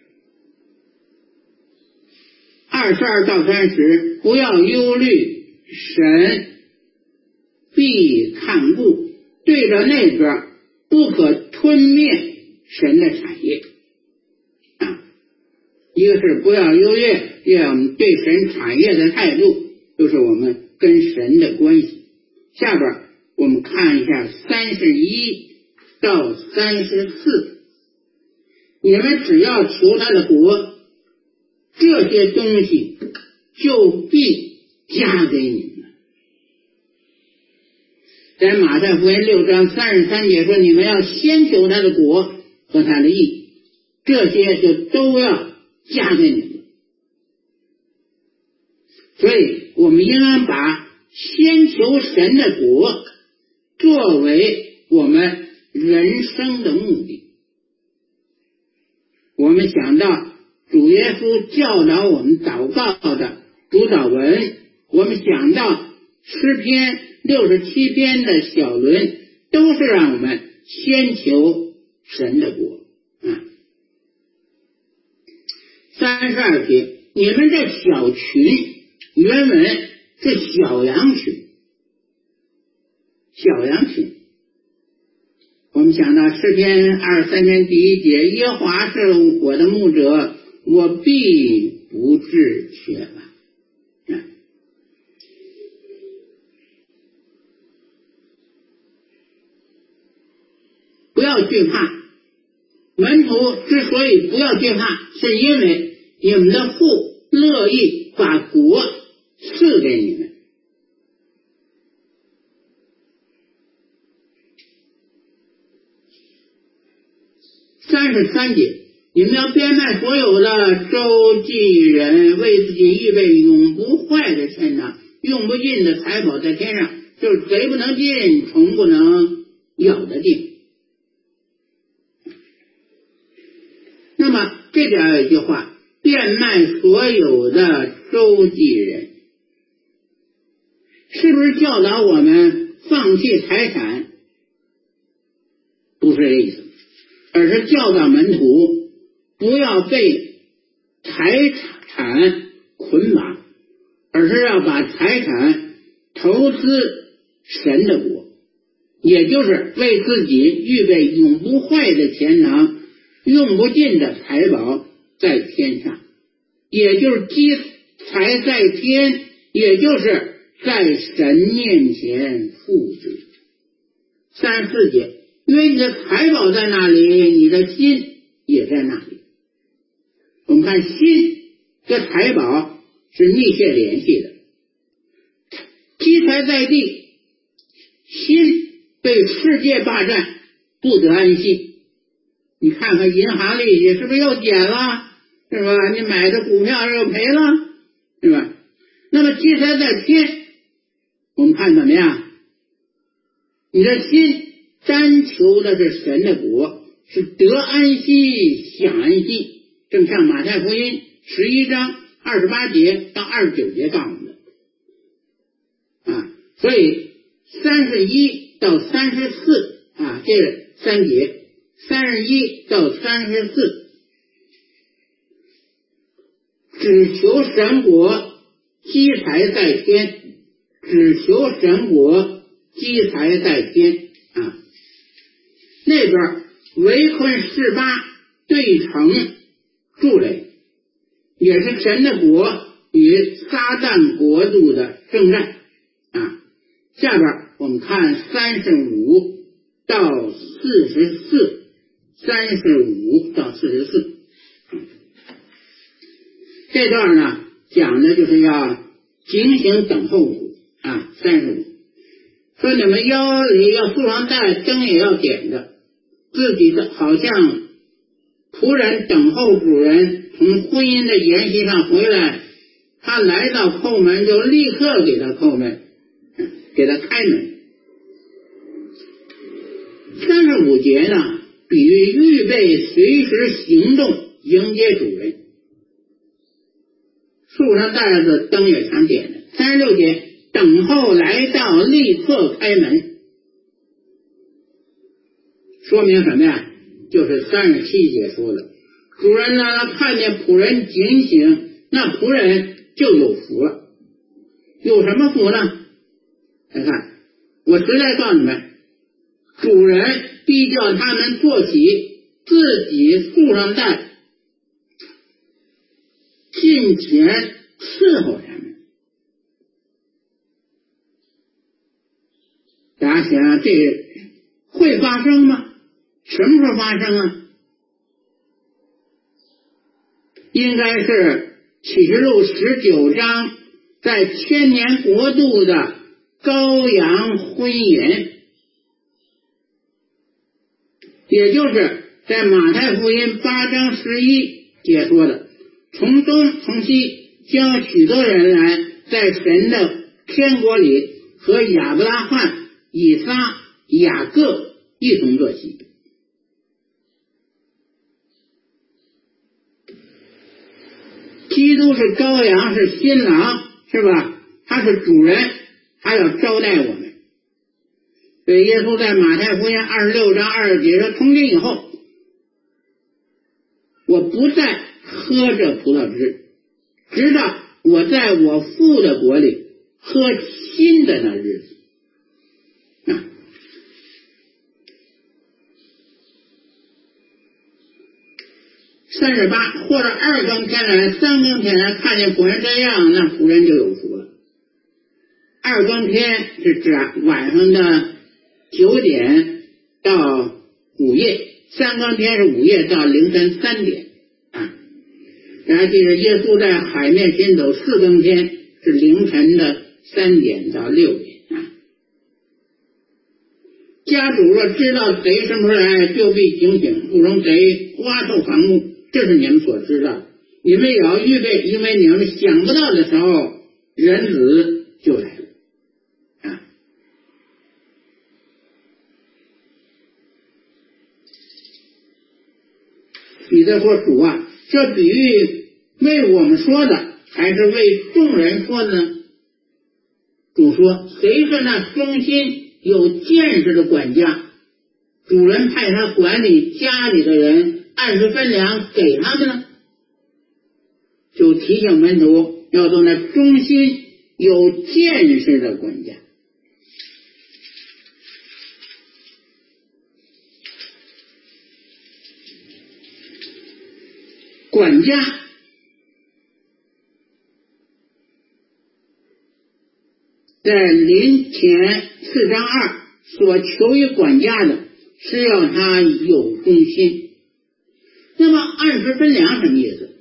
，22到30，不要忧虑，神必看顾，对着那边不可吞灭神的产业啊。一个是不要优越，第二我们对神产业的态度，就是我们跟神的关系。下边我们看一下31到34，你们只要求他的国，这些东西就必加给你们。在马太福音6章33节说，你们要先求他的国和他的义，这些就都要加给你们。所以我们应该把先求神的国作为我们人生的目的。我们想到主耶稣教导我们祷告的主祷文，我们想到诗篇67篇的小轮，都是让我们先求神的国啊。32节，你们这小群，原文是小羊群，小羊群。我们想到诗篇23篇第1节，耶和华是我的牧者，我必不致缺乏啊。不要惧怕，门徒之所以不要惧怕，是因为你们的父乐意把国赐给你们。33节，你们要变卖所有的，周济人，为自己预备永不坏的钱囊，用不尽的财宝在天上，就是贼不能进，虫不能咬得进。那么这点有一句话，变卖所有的周济人，是不是教导我们放弃财产？不是这意思，而是教导门徒不要被财产捆绑，而是要把财产投资神的国，也就是为自己预备永不坏的钱囊，用不尽的财宝在天上，也就是积财在天，也就是在神面前富足。34节，因为你的财宝在那里，你的心也在那里。我们看心和财宝是密切联系的，积财在地，心被世界霸占，不得安息。你看看银行利息是不是又减了，是吧？你买的股票又赔了，是吧？那么积财在天，我们看怎么样？你的心单求的是神的国，是得安息，享安息，正像马太福音11章28节到29节告诉我们的啊。所以31到34啊，这3节31到34，只求神国，积财在天，只求神国，积财在天啊。那边围困示巴，对城筑垒，也是神的国与撒旦国度的征战啊。下边我们看35到44，这段呢讲的就是要警醒等候主啊。35说，你们腰里要束上带，灯也要点着，自己的好像仆人等候主人从婚姻的筵席上回来， 他来到叩门就立刻给他叩门，给他开门。35节呢，比喻预备随时行动迎接主人。树上带着灯也常点的。36节，等候来到立刻开门，说明什么呀？就是37节说的，主人呢看见仆人警醒，那仆人就有福了。有什么福呢？来看，我实在告诉你们，主人必叫他们坐起，自己束上带，近前伺候他们。大家想，这会发生吗？什么时候发生啊？应该是启示录19章，在千年国度的羔羊婚宴，也就是在马太福音8章11节说的，从东从西将许多人来，在神的天国里和亚伯拉罕、以撒、雅各一同坐席。基督是羔羊，是新郎，是吧？他是主人，他要招待我们。所以耶稣在马太福音26章20节说，从今以后，我不再喝这葡萄汁，直到我在我父的国里喝新的那日子。38，或者2更天来3更天来，看见仆人这样，那仆人就有福了。2更天是指晚上的9点到午夜，3更天是午夜到凌晨3点啊。然后记得耶稣在海面行走4更天是凌晨的3点到6点啊。家主若知道贼什么时候来，就必警醒，不容贼挖透房屋。这是你们所知道的，你们也要预备，因为你们想不到的时候，人子就来了啊。彼得说，主啊，这比喻为我们说的，还是为众人说的呢？主说，谁是那忠心有见识的管家？主人派他管理家里的人，按时分粮给他们呢，就提醒门徒要做那忠心有见识的管家。管家在林前4章2所求于管家的，是要他有忠心。那么按时分粮什么意思？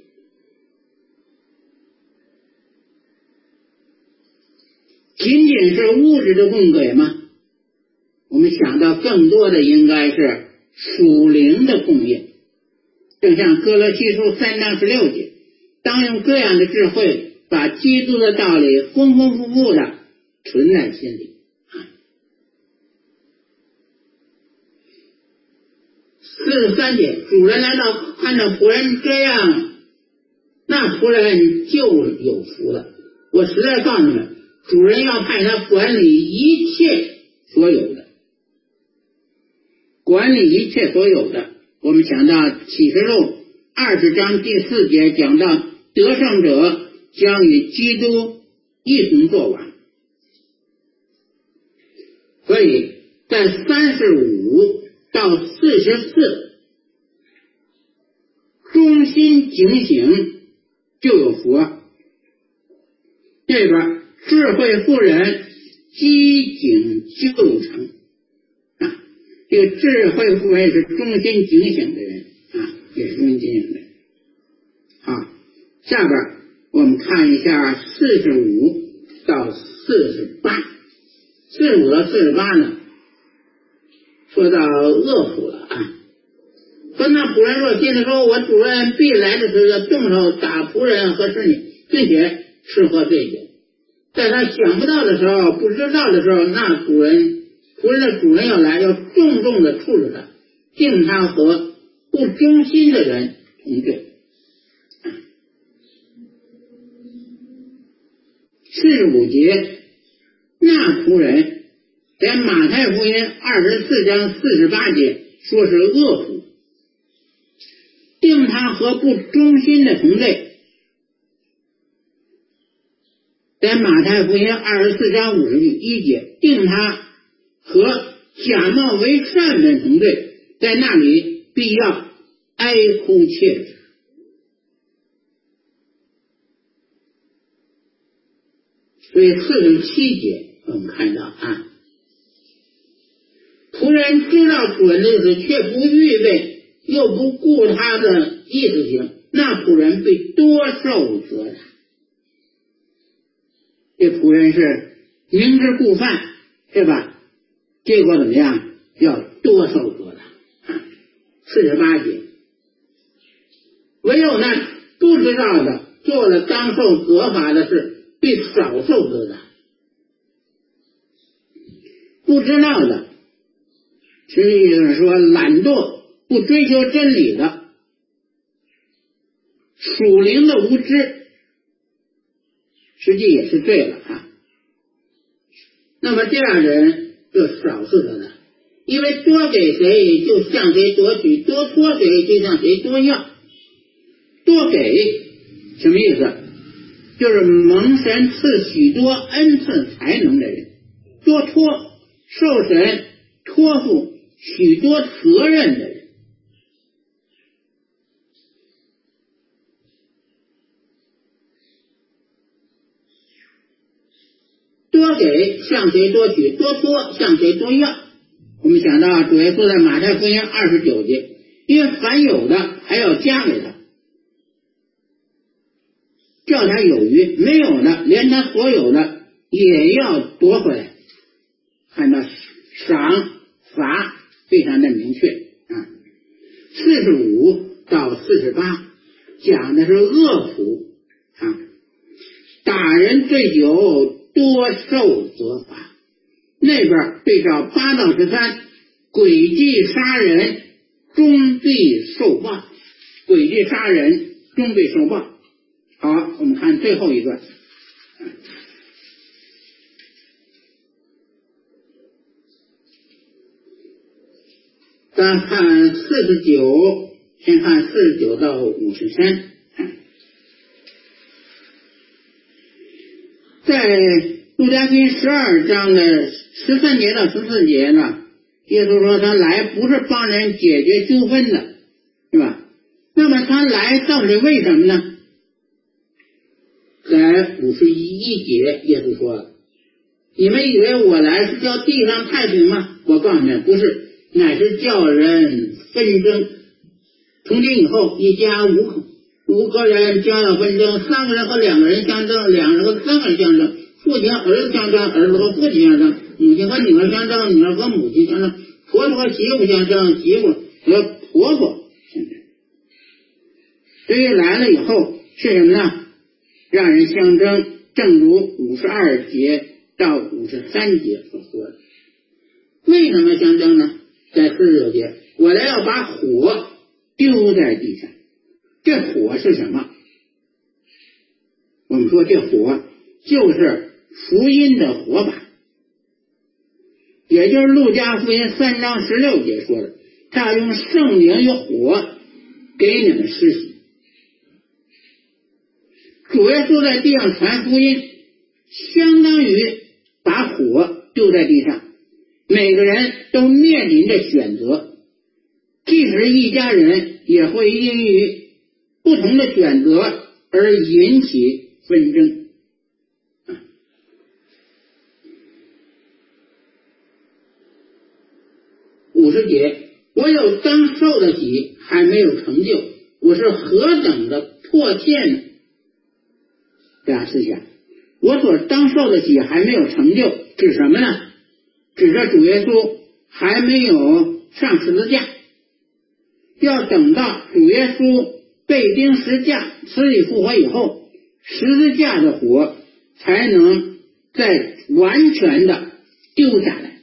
仅仅是物质的供给吗？我们想到更多的应该是属灵的供应。正像哥罗西书3章16节，当用各样的智慧，把基督的道理丰丰富富的存在心里。43节，主人来到，看到仆人这样，那仆人就有福了。我实在告诉你们，主人要派他管理一切所有的，管理一切所有的。我们想到启示录20章第4节讲到，得胜者将与基督一同作王。所以在35到44，忠心警醒就有福。这边智慧妇人机警就成啊，这个智慧妇人是忠心警醒的人啊，也是忠心警醒的人。好，下边我们看一下45到48。45到48呢，说到恶妇了啊。说那仆人若信的说，我主人必来的时候要动手打仆人和使女，并且吃喝醉酒。在他想不到的时候，不知道的时候，那仆人的主人要来，要重重的处置他，定他和不忠心的人同罪。45节，那仆人在马太福音24章48节说是恶仆，定他和不忠心的同罪。在马太福音24章51节，定他和假冒为善人同罪，在那里必要哀哭切齿。所以47节我们看到仆人知道主人的意思，却不预备，又不顾他的意思行，那仆人被多受责打。这仆人是明知故犯，是吧？结果怎么样？要多受责打。48节，唯有那不知道的做了当受责罚的事，必少受责打。不知道的，实际上说懒惰、不追求真理的、属灵的无知，实际也是对了那么这样的人就少受责打，因为多给谁就向谁夺取，多托谁就向谁多要。多给什么意思？就是蒙神赐许多恩赐才能的人，多托受神托付许多责任的人。多给向谁多取，多托向谁多要。我们想到主耶稣在马太福音29节，因为凡有的还要加给他，叫他有余，没有的连他所有的也要夺回来。看到赏罚非常的明确45到48讲的是恶仆打人醉酒多受责罚。那边对照8到13，诡计杀人终必受报，诡计杀人终必受报。好，我们看最后一段。咱看49，先看49到53。在路加福音12章的13节到14节呢，耶稣说他来不是帮人解决纠纷的，是吧？那么他来到底为什么呢？在51节耶稣说了，你们以为我来是叫地上太平吗？我告诉你们，不是，乃是叫人纷争。从今以后一家五个人将要纷争，3个人和2个人相争，2个人和3个人相争，父亲和儿子相争，儿子和父亲相争，母亲和女儿相争，女儿和母亲相争，婆婆和媳妇相争，媳妇和婆婆相争。所以来了以后是什么呢？让人相争，正如52节到53节所说的。为什么相争呢？在49节，我来要把火丢在地上。这火是什么？我们说这火就是福音的火把，也就是路加福音3章16节说的，他用圣灵与火给你们施洗。主耶稣在地上传福音，相当于把火丢在地上，每个人都面临着选择，即使一家人也会因于不同的选择而引起纷争。50节，我有当受的喜还没有成就，我是何等的迫切呢？大家思想，我所当受的喜还没有成就，指什么呢？指着主耶稣还没有上十字架，要等到主耶稣被钉十架，死里复活以后， 十字架的火才能再完全的丢下来。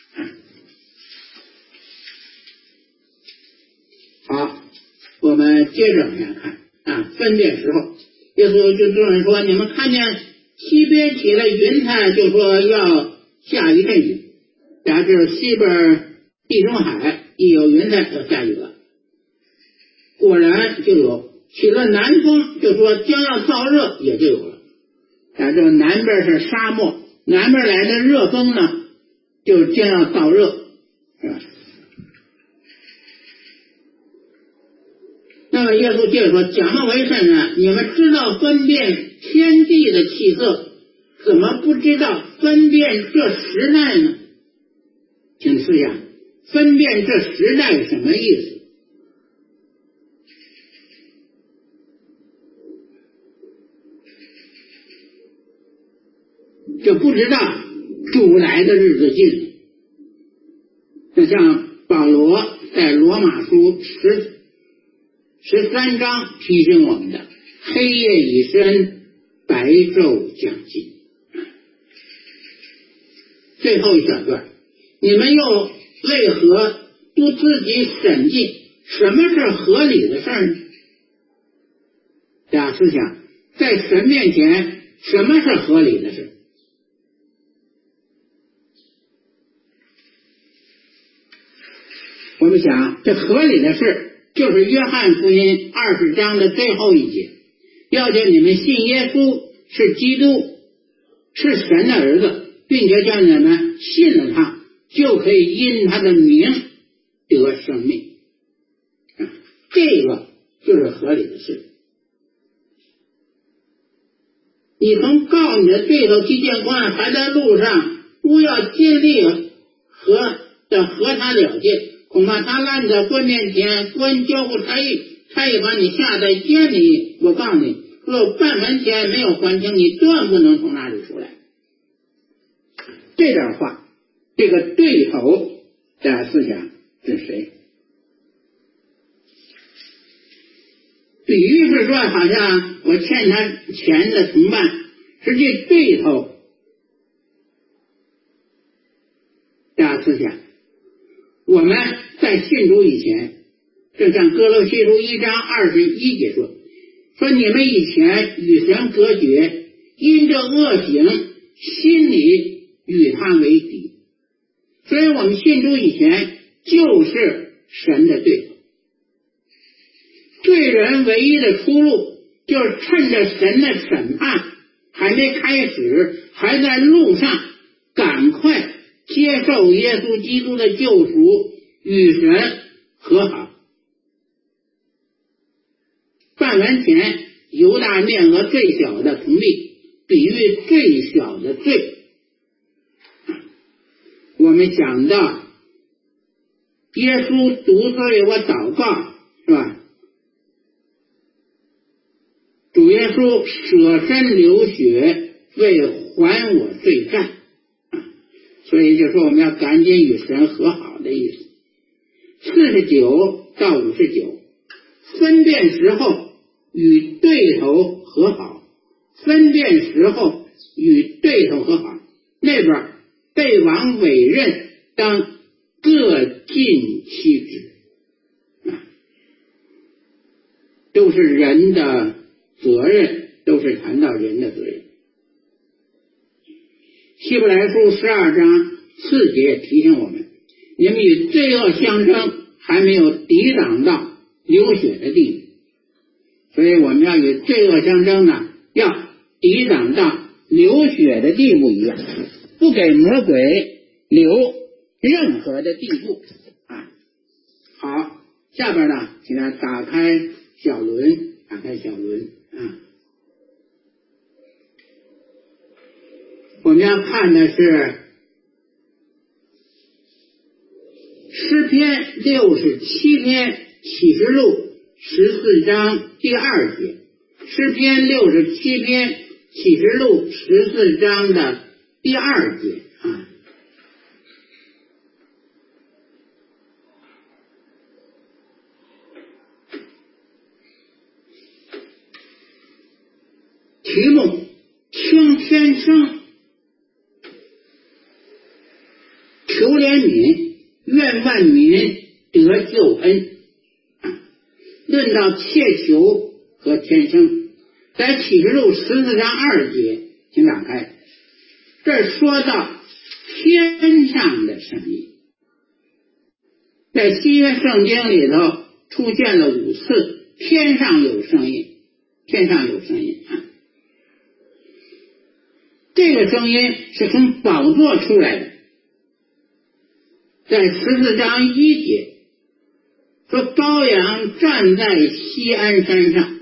好，我们接着往下看啊，分辨时候，耶稣就对人说：“你们看见西边起了云彩，就说要下一阵雨。然后这是西边地中海一有云彩就下雨了，果然就有。起了南风，就说将要燥热，也就有了。这南边是沙漠，南边来的热风呢，就将要燥热，是吧？那么耶稣接着说：讲了为甚呢？你们知道分辨天地的气色，怎么不知道分辨这时代呢？请思想，分辨这时代什么意思？就不知道主来的日子近了。就像保罗在罗马书13章提醒我们的：黑夜已深，白昼将近。最后一小段，你们又为何不自己审计什么是合理的事呢？大家思想，在神面前，什么是合理的事？我们想，这合理的事就是约翰福音20章的最后一节，要叫你们信耶稣是基督，是神的儿子，并且叫你们信了他，就可以因他的名得生命。这个就是合理的事。你曾告你的对头去见官，还在路上，不要尽力和他了结，恐怕他拦在官面前，官交付差役把你下在监里。我告诉你，若半文钱没有还清，你断不能从那里出来。这段话，这个对头的思想是谁？比喻是说，好像我欠他钱的同伴，实际对头的思想。我们在信主以前，就像哥罗西书1章21节说你们以前与神隔绝，因这恶行，心里与他为敌。所以我们信主以前就是神的对头。罪人唯一的出路，就是趁着神的审判还没开始，还在路上，赶快接受耶稣基督的救赎，与神和好。半文钱犹大面额最小的铜币，比喻最小的罪。我们想到耶稣独自为我祷告，是吧？主耶稣舍身流血为还我罪债，所以就说我们要赶紧与神和好的意思。49到59，分辨时候与对头和好，分辨时候与对头和好。那边被王委任当各尽其职，都是人的责任，都是谈到人的责任。希伯来书12章4节提醒我们，你们与罪恶相争，还没有抵挡到流血的地步。所以我们要与罪恶相争呢，要抵挡到流血的地步一样，不给魔鬼留任何的地步啊。好，下边呢，请大家打开小轮啊。我们要看的是诗篇67篇启示录14章第2节，诗篇67篇启示录14章的第2节啊。 题目听天声，求怜悯，愿万民得救恩。论到切求和天声，在启示录14章2节，请打开，这说到天上的声音。在新约圣经里头出现了5次天上有声音，天上有声音啊！这个声音是从宝座出来的，在14章1节说羔羊站在锡安山上。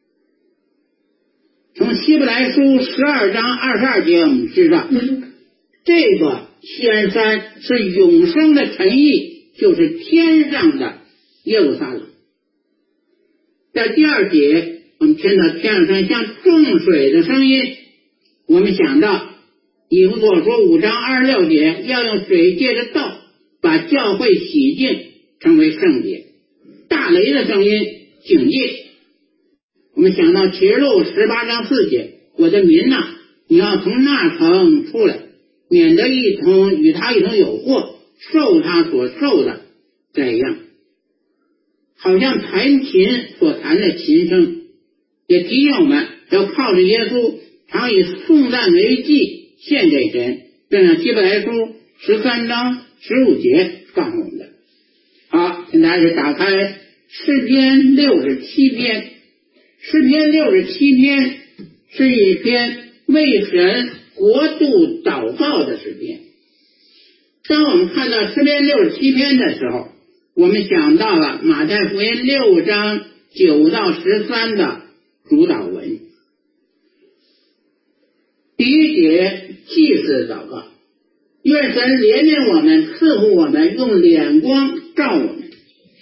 从希伯来书12章22节我们知道，这个锡安山是永生的城邑，就是天上的耶路撒冷。在第2节我们听到天上山像众水的声音，我们想到以弗所书5章26节要用水借着道把教会洗净，成为圣洁。大雷的声音警戒。我们想到启示录18章4节，我的民哪，你要从那城出来，免得与他一同有祸，受他所受的这样。好像弹琴所弹的琴声，也提醒我们要靠着耶稣，常以颂赞为祭献给神，正像希伯来书13章15节告诉我们的。好，现在开始打开诗篇67篇。诗篇67篇是一篇为神国度祷告的诗篇。当我们看到诗篇67篇的时候，我们想到了马太福音6章9到13的主祷文。第1节祭司祷告，愿神怜悯我们，赐福我们，用脸光照我们，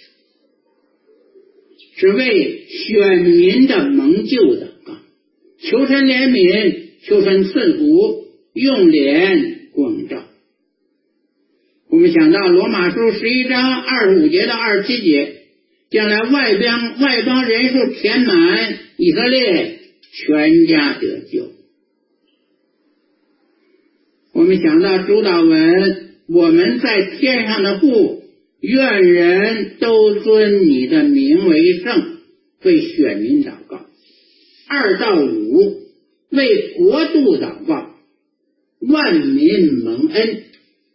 是为选民的蒙救祷告，求神怜悯，求神赐福，用脸光照。我们想到罗马书11章25节到27节，将来外邦人数填满，以色列全家得救。我们想到主祷文，我们在天上的父，愿人都尊你的名为圣，为选民祷告。2到5为国度祷告，万民蒙恩。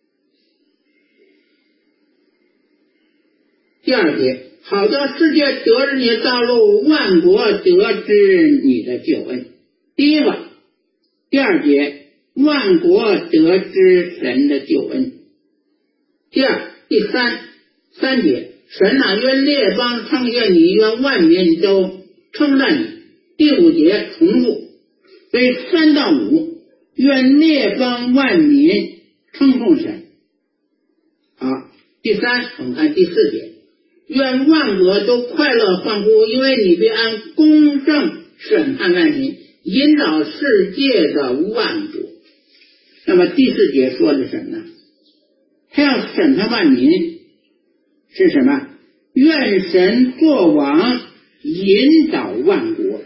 第2节，好叫世界得知你的道路，万国得知你的救恩。第1个，第2节，万国得知神的救恩。第3节，神啊，愿列邦称谢你，愿万民都称赞你。第5节重复，所以3到5，愿列邦万民称颂神。好，第3，我们看第4节，愿万国都快乐欢呼，因为你必按公正审判万民，引导世界的万国。那么第4节说的什么呢？他要审判万民是什么？愿神作王，引导万国。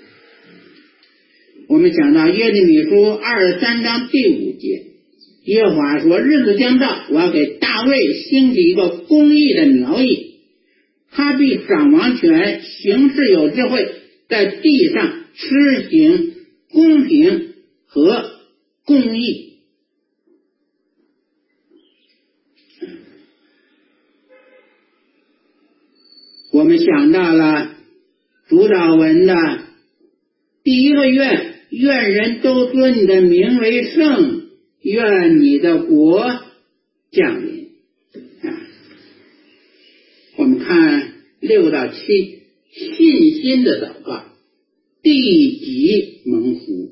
我们讲到耶利米书23章第5节，耶和华说，日子将到，我要给大卫兴起一个公义的苗裔，他必掌王权，行事有智慧，在地上施行公平和公义。我们想到了主祷文的第1个愿，愿人都尊你的名为圣，愿你的国降临。我们看6到7，信心的祷告，地极蒙福。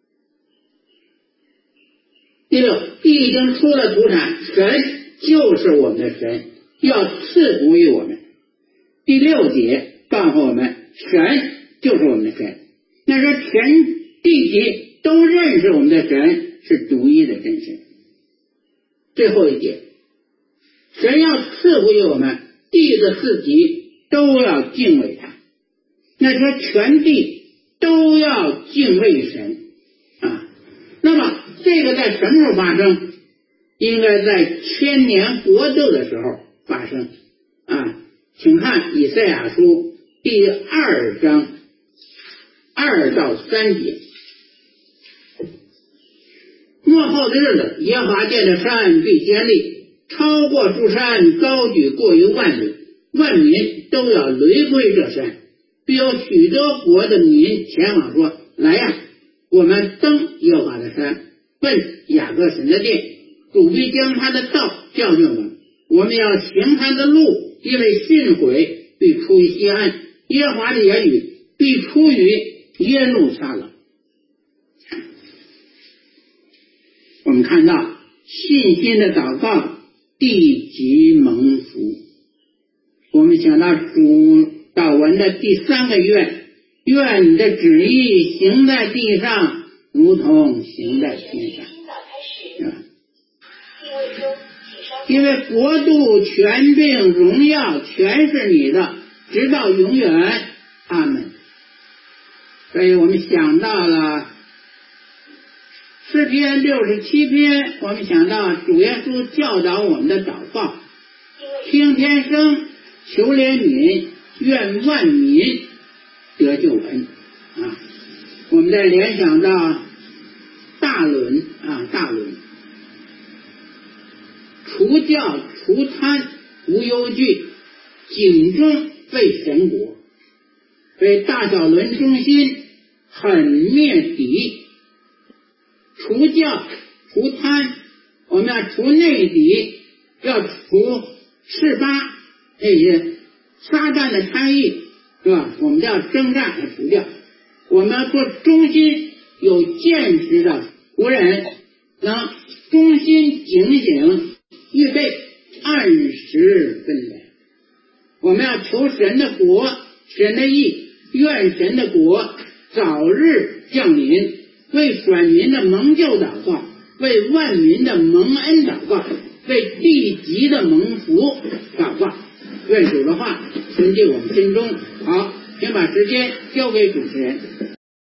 第6，地已经出了土产，神就是我们的神，要赐福于我们。第6节告诉我们，神就是我们的神。那说全地极都认识我们的神是独一的真神。最后一节，神要赐福于我们，地的4极都要敬畏他。那说全地都要敬畏神啊。那么这个在什么时候发生？应该在千年国度的时候发生啊。请看以赛亚书第2章2到3节。末后的日子，耶和华建的山必坚立，超过诸山，高举过于万里，万民都要围归这山。必有许多国的民前往说：来呀，我们登耶和华的山，奔雅各神的殿。主必将他的道教训我们，我们要行他的路，因为训诲必出于西安，耶和华的言语必出于耶路撒冷。我们看到信心的祷告，地极蒙福。我们想到主祷文的第3个愿，愿你的旨意行在地上，如同行在天上。因为国度、权柄、荣耀全是你的，直到永远。阿们。所以我们想到了诗篇67篇，我们想到主耶稣教导我们的祷告：听天声，求怜悯，愿万民得救恩啊。我们再联想到大伦，除教除贪无忧惧，警钟为神国，为大小伦中心，狠灭敌。除教除贪，我们要除内敌，要除事发这些撒旦的参与，是吧？我们要征战和除掉。我们要做忠心有见识的仆人，能忠心警醒，预备按时分粮。我们要求神的国，神的义，愿神的国早日降临，为选民的蒙救祷告，为万民的蒙恩祷告，为地极的蒙福祷告。愿主的话存进我们心中。好，请把时间交给主持人。